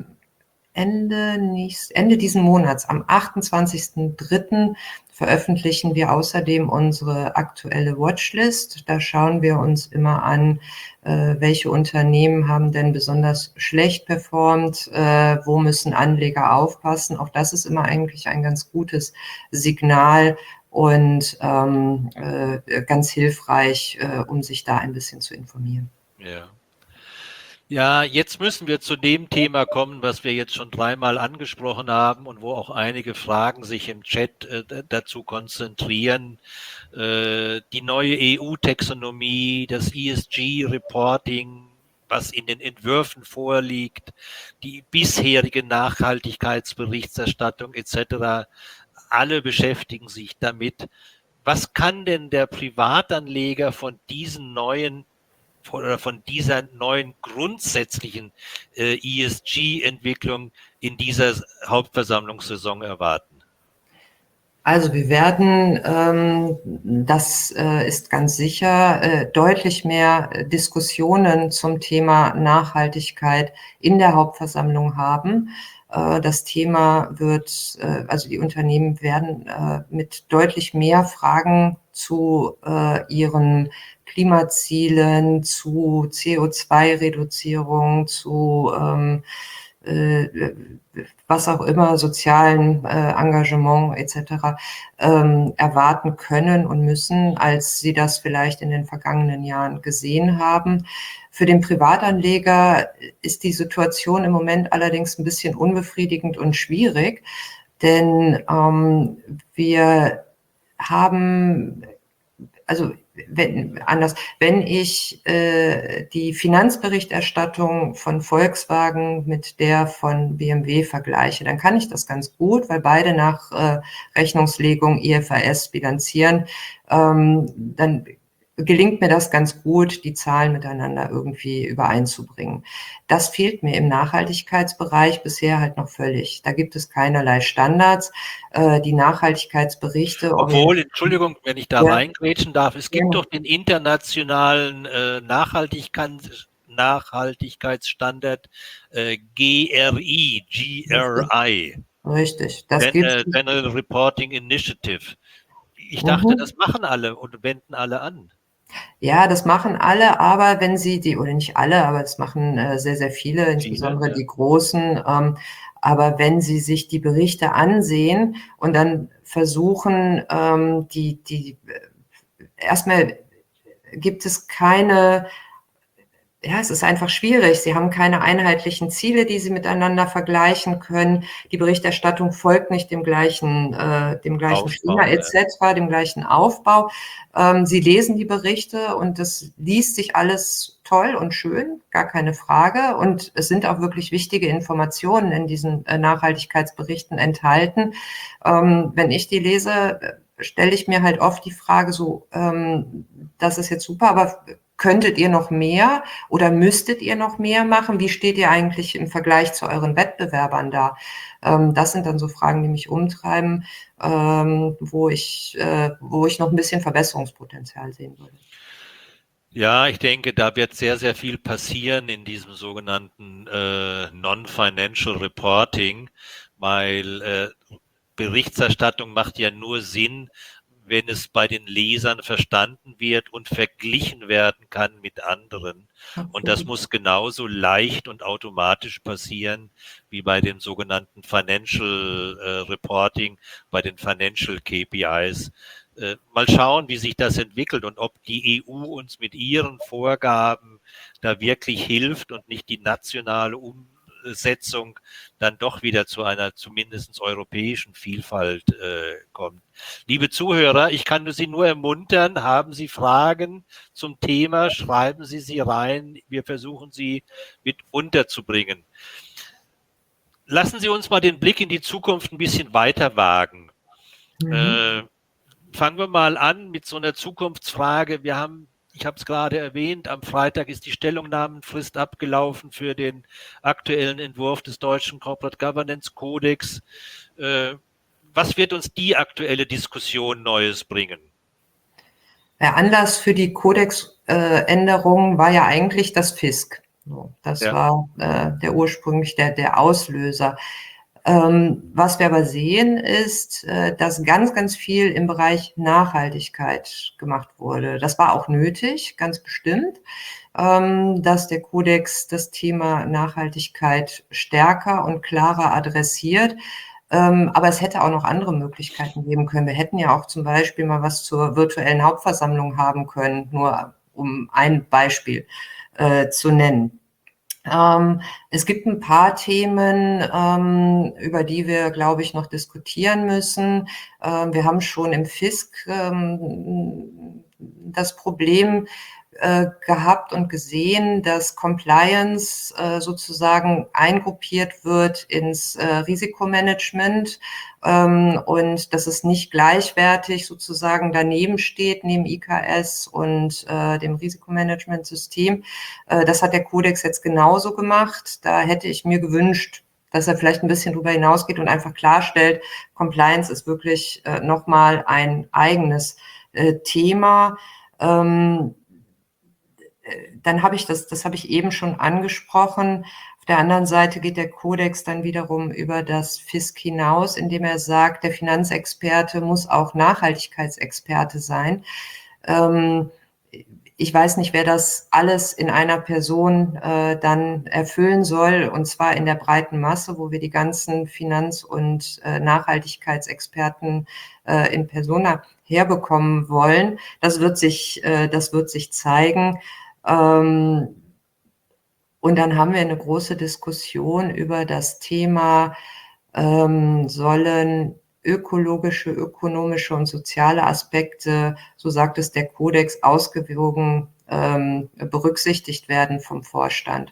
Ende diesen Monats, am 28.03. veröffentlichen wir außerdem unsere aktuelle Watchlist. Da schauen wir uns immer an, welche Unternehmen haben denn besonders schlecht performt, wo müssen Anleger aufpassen. Auch das ist immer eigentlich ein ganz gutes Signal und ganz hilfreich, um sich da ein bisschen zu informieren. Ja. Ja, jetzt müssen wir zu dem Thema kommen, was wir jetzt schon dreimal angesprochen haben und wo auch einige Fragen sich im Chat dazu konzentrieren. Die neue EU-Taxonomie, das ESG-Reporting, was in den Entwürfen vorliegt, die bisherige Nachhaltigkeitsberichterstattung etc. Alle beschäftigen sich damit. Was kann denn der Privatanleger von dieser neuen grundsätzlichen ESG-Entwicklung in dieser Hauptversammlungssaison erwarten? Also wir werden, das ist ganz sicher, deutlich mehr Diskussionen zum Thema Nachhaltigkeit in der Hauptversammlung haben. Das Thema wird, also die Unternehmen werden mit deutlich mehr Fragen zu ihren Klimazielen, zu CO2-Reduzierung, zu was auch immer, sozialen Engagement etc. Erwarten können und müssen, als sie das vielleicht in den vergangenen Jahren gesehen haben. Für den Privatanleger ist die Situation im Moment allerdings ein bisschen unbefriedigend und schwierig, denn wir haben, also wenn ich die Finanzberichterstattung von Volkswagen mit der von BMW vergleiche, dann kann ich das ganz gut, weil beide nach Rechnungslegung IFRS bilanzieren. Dann gelingt mir das ganz gut, die Zahlen miteinander irgendwie übereinzubringen. Das fehlt mir im Nachhaltigkeitsbereich bisher halt noch völlig. Da gibt es keinerlei Standards. Die Nachhaltigkeitsberichte. Obwohl, Entschuldigung, wenn ich da Ja. reingrätschen darf, es gibt Ja. doch den internationalen Nachhaltigkeitsstandard GRI. Richtig, das gibt's. General Reporting Initiative. Ich dachte, Mhm. das machen alle und wenden alle an. Ja, das machen alle, aber wenn sie die, oder nicht alle, aber das machen sehr, sehr viele, insbesondere die Großen, aber wenn sie sich die Berichte ansehen und dann versuchen, erstmal gibt es keine, ja, es ist einfach schwierig. Sie haben keine einheitlichen Ziele, die sie miteinander vergleichen können. Die Berichterstattung folgt nicht dem gleichen Schema etc., dem gleichen Aufbau. Sie lesen die Berichte und das liest sich alles toll und schön, gar keine Frage. Und es sind auch wirklich wichtige Informationen in diesen Nachhaltigkeitsberichten enthalten. Wenn ich die lese, stelle ich mir halt oft die Frage so, das ist jetzt super, aber könntet ihr noch mehr oder müsstet ihr noch mehr machen? Wie steht ihr eigentlich im Vergleich zu euren Wettbewerbern da? Das sind dann so Fragen, die mich umtreiben, wo ich noch ein bisschen Verbesserungspotenzial sehen würde. Ja, ich denke, da wird sehr, sehr viel passieren in diesem sogenannten Non-Financial Reporting, weil Berichterstattung macht ja nur Sinn, wenn es bei den Lesern verstanden wird und verglichen werden kann mit anderen. Und das muss genauso leicht und automatisch passieren wie bei dem sogenannten Financial Reporting, bei den Financial KPIs. Mal schauen, wie sich das entwickelt und ob die EU uns mit ihren Vorgaben da wirklich hilft und nicht die nationale Umsetzung dann doch wieder zu einer zumindest europäischen Vielfalt kommt. Liebe Zuhörer, ich kann Sie nur ermuntern, haben Sie Fragen zum Thema, schreiben Sie sie rein. Wir versuchen sie mit unterzubringen. Lassen Sie uns mal den Blick in die Zukunft ein bisschen weiter wagen. Fangen wir mal an mit so einer Zukunftsfrage. Ich habe es gerade erwähnt, am Freitag ist die Stellungnahmenfrist abgelaufen für den aktuellen Entwurf des deutschen Corporate Governance Kodex. Was wird uns die aktuelle Diskussion Neues bringen? Der Anlass für die Kodexänderung war ja eigentlich das FISK. Das war der ursprünglich der Auslöser. Was wir aber sehen, ist, dass ganz, ganz viel im Bereich Nachhaltigkeit gemacht wurde. Das war auch nötig, ganz bestimmt, dass der Kodex das Thema Nachhaltigkeit stärker und klarer adressiert. Aber es hätte auch noch andere Möglichkeiten geben können. Wir hätten ja auch zum Beispiel mal was zur virtuellen Hauptversammlung haben können, nur um ein Beispiel zu nennen. Es gibt ein paar Themen, über die wir, glaube ich, noch diskutieren müssen. Wir haben schon im FISK das Problem gehabt und gesehen, dass Compliance sozusagen eingruppiert wird ins Risikomanagement und dass es nicht gleichwertig sozusagen daneben steht, neben IKS und dem Risikomanagementsystem. Das hat der Kodex jetzt genauso gemacht. Da hätte ich mir gewünscht, dass er vielleicht ein bisschen darüber hinausgeht und einfach klarstellt, Compliance ist wirklich nochmal ein eigenes Thema. Dann habe ich das habe ich eben schon angesprochen. Auf der anderen Seite geht der Kodex dann wiederum über das FISC hinaus, indem er sagt, der Finanzexperte muss auch Nachhaltigkeitsexperte sein. Ich weiß nicht, wer das alles in einer Person dann erfüllen soll, und zwar in der breiten Masse, wo wir die ganzen Finanz- und Nachhaltigkeitsexperten in Persona herbekommen wollen. Das wird sich zeigen. Und dann haben wir eine große Diskussion über das Thema, sollen ökologische, ökonomische und soziale Aspekte, so sagt es der Kodex, ausgewogen berücksichtigt werden vom Vorstand.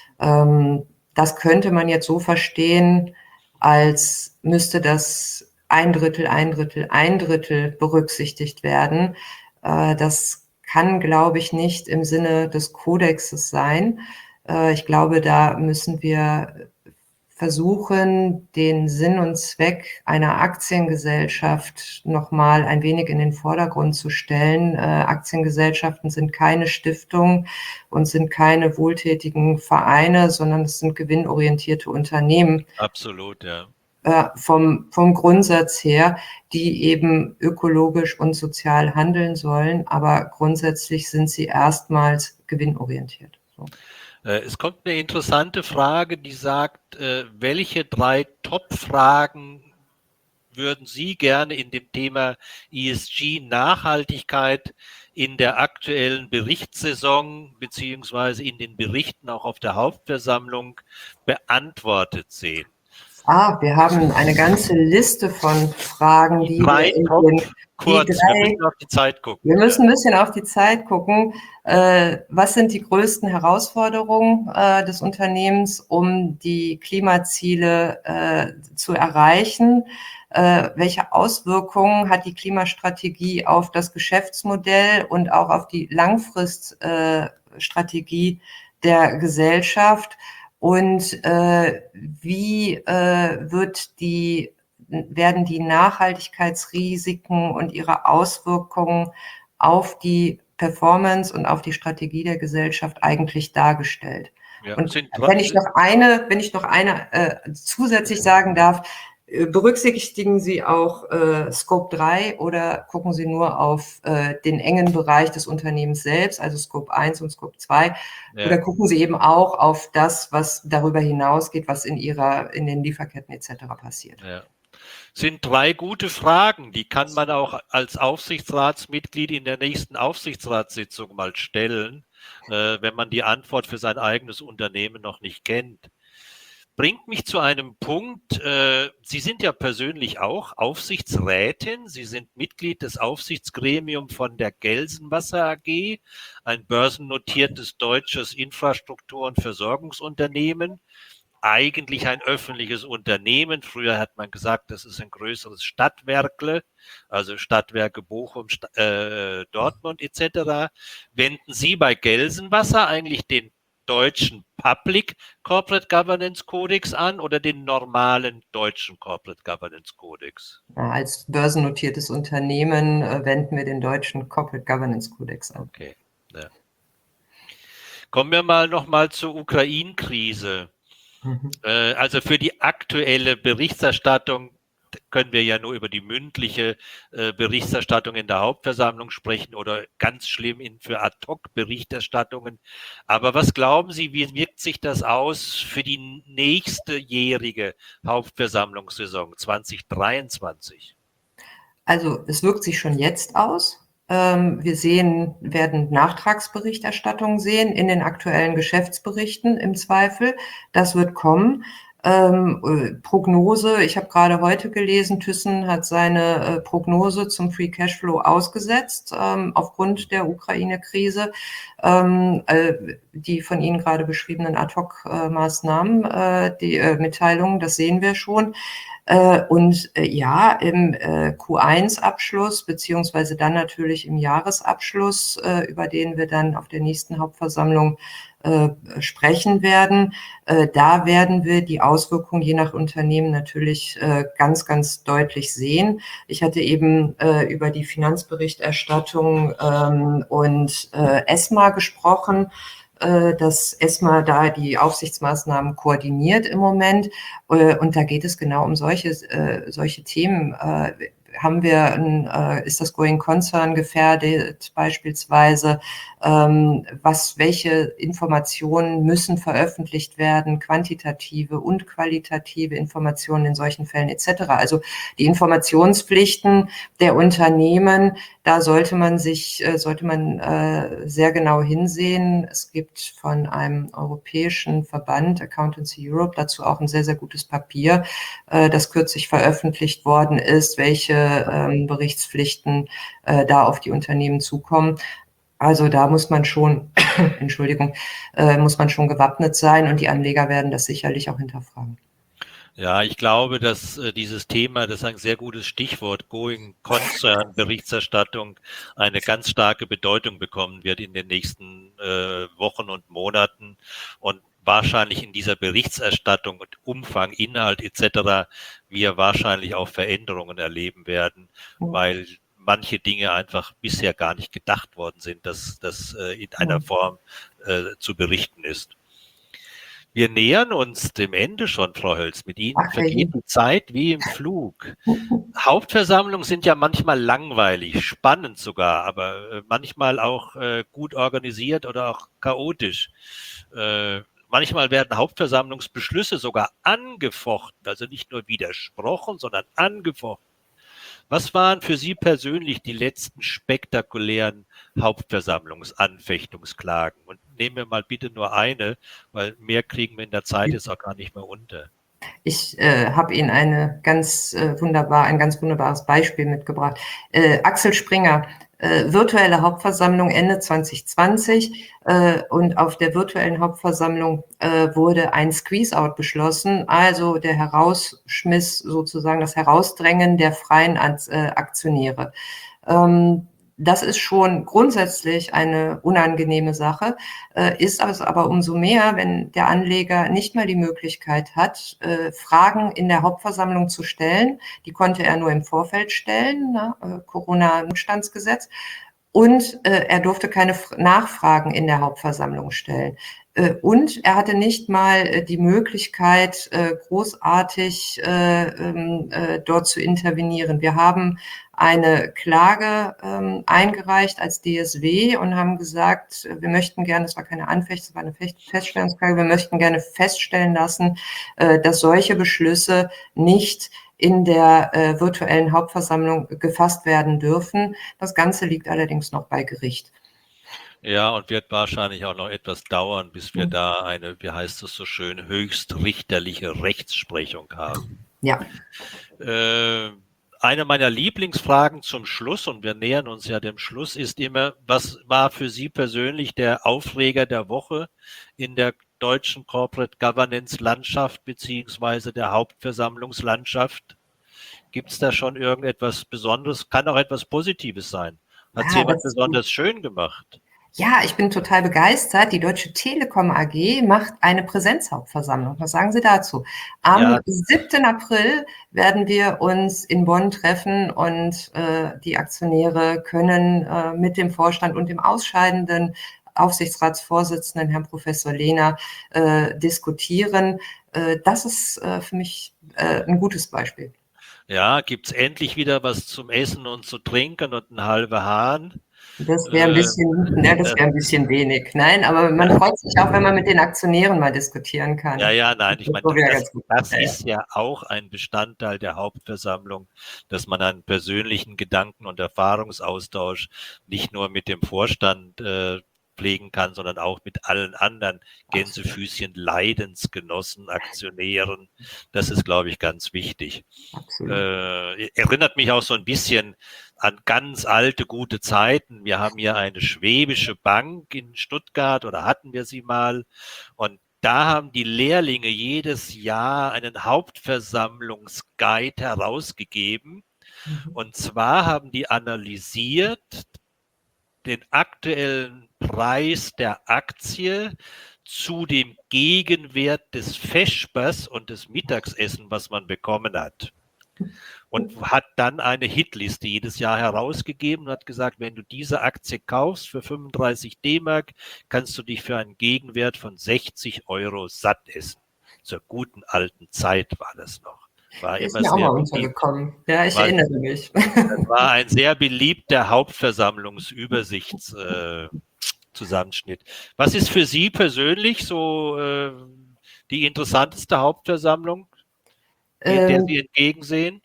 Das könnte man jetzt so verstehen, als müsste das ein Drittel berücksichtigt werden. Das kann, glaube ich, nicht im Sinne des Kodexes sein. Ich glaube, da müssen wir versuchen, den Sinn und Zweck einer Aktiengesellschaft nochmal ein wenig in den Vordergrund zu stellen. Aktiengesellschaften sind keine Stiftungen und sind keine wohltätigen Vereine, sondern es sind gewinnorientierte Unternehmen. Absolut, ja. Vom Grundsatz her, die eben ökologisch und sozial handeln sollen, aber grundsätzlich sind sie erstmals gewinnorientiert. So. Es kommt eine interessante Frage, die sagt, welche 3 Top-Fragen würden Sie gerne in dem Thema ESG Nachhaltigkeit in der aktuellen Berichtssaison beziehungsweise in den Berichten auch auf der Hauptversammlung beantwortet sehen? Wir haben eine ganze Liste von Fragen, die wir in den kurz, wir müssen auf die Zeit gucken. Wir müssen ein bisschen auf die Zeit gucken. Was sind die größten Herausforderungen des Unternehmens, um die Klimaziele zu erreichen? Welche Auswirkungen hat die Klimastrategie auf das Geschäftsmodell und auch auf die Langfriststrategie der Gesellschaft? Und wie werden die Nachhaltigkeitsrisiken und ihre Auswirkungen auf die Performance und auf die Strategie der Gesellschaft eigentlich dargestellt? Ja, und wenn ich noch eine zusätzlich sagen darf, berücksichtigen Sie auch Scope 3 oder gucken Sie nur auf den engen Bereich des Unternehmens selbst, also Scope 1 und Scope 2, ja. Oder gucken Sie eben auch auf das, was darüber hinausgeht, was in den Lieferketten etc. passiert. Ja. Sind 3 gute Fragen, die kann man auch als Aufsichtsratsmitglied in der nächsten Aufsichtsratssitzung mal stellen, wenn man die Antwort für sein eigenes Unternehmen noch nicht kennt. Bringt mich zu einem Punkt, Sie sind ja persönlich auch Aufsichtsrätin, Sie sind Mitglied des Aufsichtsgremiums von der Gelsenwasser AG, ein börsennotiertes deutsches Infrastruktur- und Versorgungsunternehmen, eigentlich ein öffentliches Unternehmen. Früher hat man gesagt, das ist ein größeres Stadtwerkle, also Stadtwerke Bochum, Dortmund etc. Wenden Sie bei Gelsenwasser eigentlich den deutschen Public Corporate Governance Codex an oder den normalen deutschen Corporate Governance Codex? Als börsennotiertes Unternehmen wenden wir den deutschen Corporate Governance Codex an. Okay. Ja. Kommen wir nochmal zur Ukraine-Krise. Also für die aktuelle Berichterstattung können wir ja nur über die mündliche Berichterstattung in der Hauptversammlung sprechen oder ganz schlimm für Ad-hoc-Berichterstattungen. Aber was glauben Sie, wie wirkt sich das aus für die nächste jährige Hauptversammlungssaison 2023? Also es wirkt sich schon jetzt aus. Wir werden Nachtragsberichterstattungen sehen in den aktuellen Geschäftsberichten im Zweifel. Das wird kommen. Prognose, ich habe gerade heute gelesen, Thyssen hat seine Prognose zum Free Cashflow ausgesetzt aufgrund der Ukraine-Krise. Die von Ihnen gerade beschriebenen Ad-Hoc-Maßnahmen, die Mitteilungen, das sehen wir schon. Ja, im Q1-Abschluss beziehungsweise dann natürlich im Jahresabschluss, über den wir dann auf der nächsten Hauptversammlung sprechen werden. Da werden wir die Auswirkungen je nach Unternehmen natürlich ganz, ganz deutlich sehen. Ich hatte eben über die Finanzberichterstattung und ESMA gesprochen, dass ESMA da die Aufsichtsmaßnahmen koordiniert im Moment. Und da geht es genau um solche Themen. Ist das Going Concern gefährdet beispielsweise? Welche Informationen müssen veröffentlicht werden, quantitative und qualitative Informationen in solchen Fällen etc. Also die Informationspflichten der Unternehmen, da sollte man sehr genau hinsehen. Es gibt von einem europäischen Verband, Accountancy Europe, dazu auch ein sehr, sehr gutes Papier, das kürzlich veröffentlicht worden ist, welche Berichtspflichten da auf die Unternehmen zukommen. Also da muss man schon, muss man schon gewappnet sein und die Anleger werden das sicherlich auch hinterfragen. Ja, ich glaube, dass dieses Thema, das ist ein sehr gutes Stichwort, Going Concern Berichterstattung, eine ganz starke Bedeutung bekommen wird in den nächsten Wochen und Monaten und wahrscheinlich in dieser Berichterstattung und Umfang, Inhalt etc. wir wahrscheinlich auch Veränderungen erleben werden, weil manche Dinge einfach bisher gar nicht gedacht worden sind, dass das in einer Form zu berichten ist. Wir nähern uns dem Ende schon, Frau Hölz. Mit Ihnen vergeht die Zeit wie im Flug. Hauptversammlungen sind ja manchmal langweilig, spannend sogar, aber manchmal auch gut organisiert oder auch chaotisch. Manchmal werden Hauptversammlungsbeschlüsse sogar angefochten, also nicht nur widersprochen, sondern angefochten. Was waren für Sie persönlich die letzten spektakulären Hauptversammlungsanfechtungsklagen? Und nehmen wir mal bitte nur eine, weil mehr kriegen wir in der Zeit jetzt auch gar nicht mehr unter. Ich habe Ihnen ein ganz wunderbares Beispiel mitgebracht. Axel Springer, virtuelle Hauptversammlung Ende 2020 und auf der virtuellen Hauptversammlung wurde ein Squeeze-out beschlossen, also der Herausschmiss, sozusagen das Herausdrängen der freien Aktionäre. Das ist schon grundsätzlich eine unangenehme Sache, ist aber umso mehr, wenn der Anleger nicht mal die Möglichkeit hat, Fragen in der Hauptversammlung zu stellen. Die konnte er nur im Vorfeld stellen, Corona-Notstandsgesetz. Und er durfte keine Nachfragen in der Hauptversammlung stellen. Und er hatte nicht mal die Möglichkeit, großartig dort zu intervenieren. Wir haben eine Klage eingereicht als DSW und haben gesagt, wir möchten gerne, das war keine Anfechtung, es war eine Feststellungsklage, wir möchten gerne feststellen lassen, dass solche Beschlüsse nicht in der virtuellen Hauptversammlung gefasst werden dürfen. Das Ganze liegt allerdings noch bei Gericht. Ja, und wird wahrscheinlich auch noch etwas dauern, bis wir da eine, wie heißt es so schön, höchstrichterliche Rechtsprechung haben. Ja. Eine meiner Lieblingsfragen zum Schluss, und wir nähern uns ja dem Schluss, ist immer, was war für Sie persönlich der Aufreger der Woche in der deutschen Corporate Governance Landschaft beziehungsweise der Hauptversammlungslandschaft? Gibt es da schon irgendetwas Besonderes? Kann auch etwas Positives sein. Hat es jemand besonders schön gemacht? Ja, ich bin total begeistert. Die Deutsche Telekom AG macht eine Präsenzhauptversammlung. Was sagen Sie dazu? Am 7. April werden wir uns in Bonn treffen und die Aktionäre können mit dem Vorstand und dem ausscheidenden Aufsichtsratsvorsitzenden, Herrn Professor Lehner, diskutieren. Das ist für mich ein gutes Beispiel. Ja, gibt es endlich wieder was zum Essen und zu trinken und einen halben Hahn? Das wäre ein bisschen wenig. Nein, aber man freut sich auch, wenn man mit den Aktionären mal diskutieren kann. Ja, nein, ich meine, das ist ja auch ein Bestandteil der Hauptversammlung, dass man einen persönlichen Gedanken- und Erfahrungsaustausch nicht nur mit dem Vorstand pflegen kann, sondern auch mit allen anderen Gänsefüßchen, Leidensgenossen, Aktionären. Das ist, glaube ich, ganz wichtig. Erinnert mich auch so ein bisschen an ganz alte, gute Zeiten. Wir haben hier eine schwäbische Bank in Stuttgart oder hatten wir sie mal. Und da haben die Lehrlinge jedes Jahr einen Hauptversammlungsguide herausgegeben. Und zwar haben die analysiert den aktuellen Preis der Aktie zu dem Gegenwert des Vespers und des Mittagessen, was man bekommen hat. Und hat dann eine Hitliste jedes Jahr herausgegeben und hat gesagt, wenn du diese Aktie kaufst für 35 D-Mark, kannst du dich für einen Gegenwert von 60 € satt essen. Zur guten alten Zeit war das noch. War Ist immer mir auch mal sehr beliebt. untergekommen. Ja, ich erinnere mich. Das war ein sehr beliebter Hauptversammlungsübersichtszusammenschnitt. Was ist für Sie persönlich so die interessanteste Hauptversammlung, der Sie entgegensehen?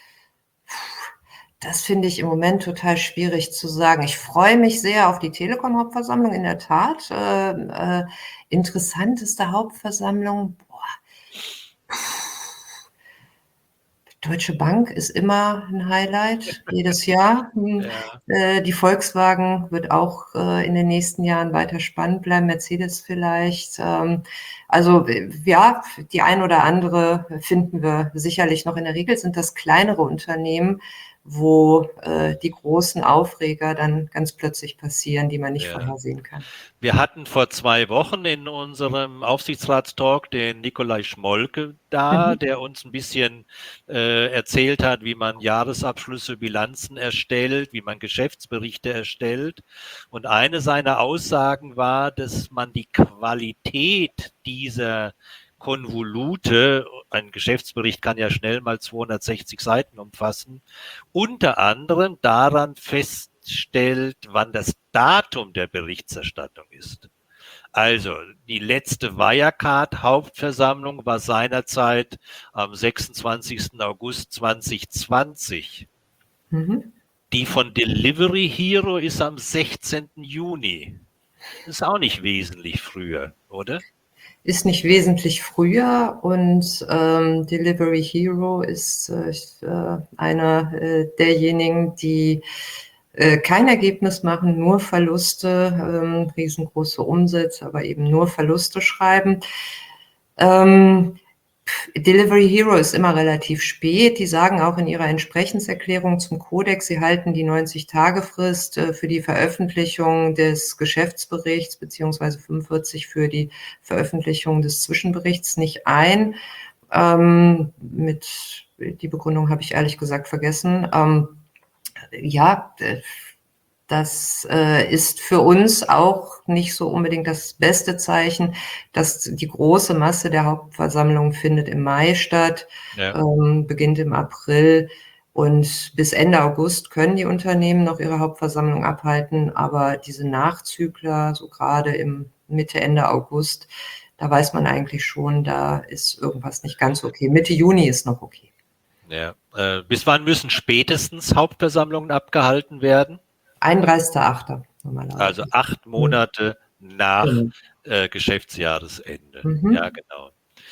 Das finde ich im Moment total schwierig zu sagen. Ich freue mich sehr auf die Telekom-Hauptversammlung, in der Tat. Interessanteste Hauptversammlung, Deutsche Bank ist immer ein Highlight, jedes Jahr. Ja. Die Volkswagen wird auch in den nächsten Jahren weiter spannend bleiben, Mercedes vielleicht. Also ja, die ein oder andere finden wir sicherlich noch. In der Regel sind das kleinere Unternehmen, wo die großen Aufreger dann ganz plötzlich passieren, die man nicht vorhersehen kann. Wir hatten vor 2 Wochen in unserem Aufsichtsratstalk den Nikolai Schmolke da, der uns ein bisschen erzählt hat, wie man Jahresabschlüsse, Bilanzen erstellt, wie man Geschäftsberichte erstellt. Und eine seiner Aussagen war, dass man die Qualität dieser Konvolute, ein Geschäftsbericht kann ja schnell mal 260 Seiten umfassen, unter anderem daran feststellt, wann das Datum der Berichterstattung ist. Also die letzte Wirecard-Hauptversammlung war seinerzeit am 26. August 2020. Die von Delivery Hero ist am 16. Juni. Das ist auch nicht wesentlich früher, oder? Ist nicht wesentlich früher und Delivery Hero ist einer derjenigen, die kein Ergebnis machen, nur Verluste, riesengroße Umsätze, aber eben nur Verluste schreiben. Delivery Hero ist immer relativ spät. Die sagen auch in ihrer Entsprechenserklärung zum Kodex, sie halten die 90-Tage-Frist für die Veröffentlichung des Geschäftsberichts beziehungsweise 45 für die Veröffentlichung des Zwischenberichts nicht ein. Die Begründung habe ich ehrlich gesagt vergessen. Das ist für uns auch nicht so unbedingt das beste Zeichen, dass die große Masse der Hauptversammlung findet im Mai statt, beginnt im April und bis Ende August können die Unternehmen noch ihre Hauptversammlung abhalten, aber diese Nachzügler, so gerade im Mitte, Ende August, da weiß man eigentlich schon, da ist irgendwas nicht ganz okay. Mitte Juni ist noch okay. Ja. Bis wann müssen spätestens Hauptversammlungen abgehalten werden? 31.8. normalerweise. Also 8 Monate nach Geschäftsjahresende. Ja, genau.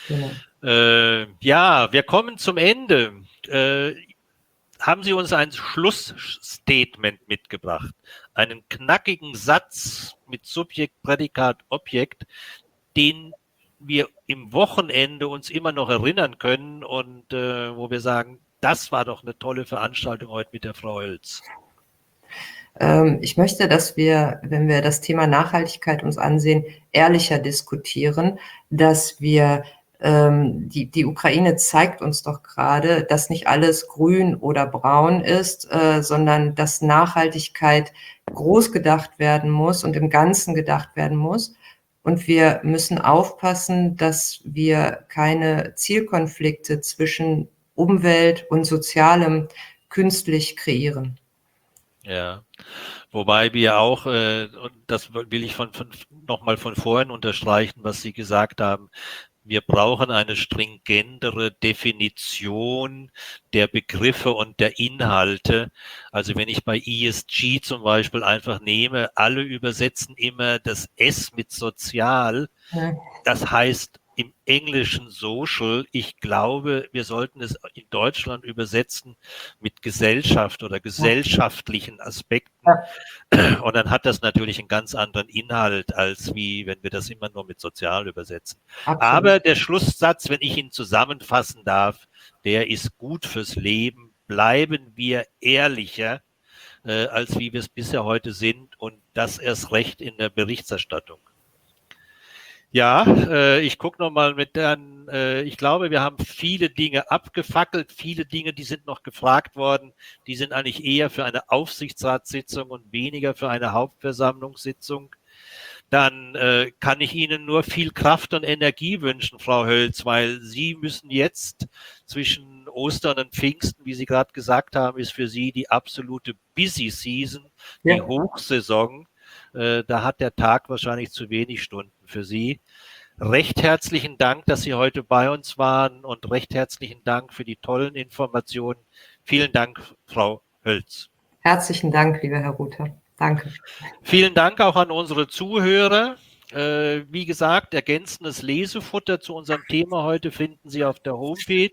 Wir kommen zum Ende. Haben Sie uns ein Schlussstatement mitgebracht? Einen knackigen Satz mit Subjekt, Prädikat, Objekt, den wir im Wochenende uns immer noch erinnern können und wo wir sagen, das war doch eine tolle Veranstaltung heute mit der Frau Oelz. Ich möchte, dass wir, wenn wir das Thema Nachhaltigkeit uns ansehen, ehrlicher diskutieren, dass wir die Ukraine zeigt uns doch gerade, dass nicht alles grün oder braun ist, sondern dass Nachhaltigkeit groß gedacht werden muss und im Ganzen gedacht werden muss. Und wir müssen aufpassen, dass wir keine Zielkonflikte zwischen Umwelt und Sozialem künstlich kreieren. Ja, wobei wir auch, und das will ich nochmal von vorhin unterstreichen, was Sie gesagt haben, wir brauchen eine stringentere Definition der Begriffe und der Inhalte. Also wenn ich bei ESG zum Beispiel einfach nehme, alle übersetzen immer das S mit sozial. Das heißt im Englischen Social. Ich glaube, wir sollten es in Deutschland übersetzen mit Gesellschaft oder gesellschaftlichen Aspekten. Ja. Und dann hat das natürlich einen ganz anderen Inhalt, als wie wenn wir das immer nur mit sozial übersetzen. Absolut. Aber der Schlusssatz, wenn ich ihn zusammenfassen darf, der ist gut fürs Leben. Bleiben wir ehrlicher, als wie wir es bisher heute sind, und das erst recht in der Berichterstattung. Ja, ich gucke nochmal mit an. Ich glaube, wir haben viele Dinge abgefackelt, viele Dinge, die sind noch gefragt worden, die sind eigentlich eher für eine Aufsichtsratssitzung und weniger für eine Hauptversammlungssitzung. Dann kann ich Ihnen nur viel Kraft und Energie wünschen, Frau Hölz, weil Sie müssen jetzt zwischen Ostern und Pfingsten, wie Sie gerade gesagt haben, ist für Sie die absolute Busy Season, die Hochsaison. Da hat der Tag wahrscheinlich zu wenig Stunden für Sie. Recht herzlichen Dank, dass Sie heute bei uns waren, und recht herzlichen Dank für die tollen Informationen. Vielen Dank, Frau Hölz. Herzlichen Dank, lieber Herr Ruther. Danke. Vielen Dank auch an unsere Zuhörer. Wie gesagt, ergänzendes Lesefutter zu unserem Thema heute finden Sie auf der Homepage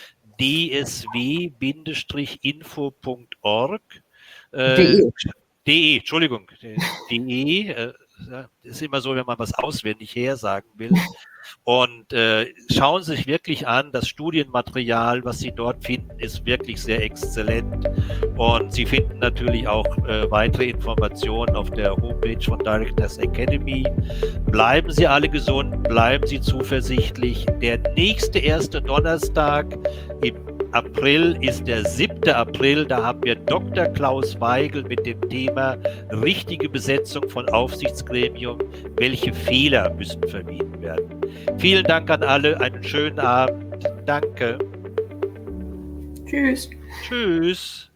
dsw-info.org. Entschuldigung, ist immer so, wenn man was auswendig hersagen will. Und schauen Sie sich wirklich an, das Studienmaterial, was Sie dort finden, ist wirklich sehr exzellent. Und Sie finden natürlich auch weitere Informationen auf der Homepage von Directors Academy. Bleiben Sie alle gesund, bleiben Sie zuversichtlich. Der nächste erste Donnerstag im April ist der 7. April. Da haben wir Dr. Klaus Weigel mit dem Thema richtige Besetzung von Aufsichtsgremium. Welche Fehler müssen vermieden werden? Vielen Dank an alle. Einen schönen Abend. Danke. Tschüss. Tschüss.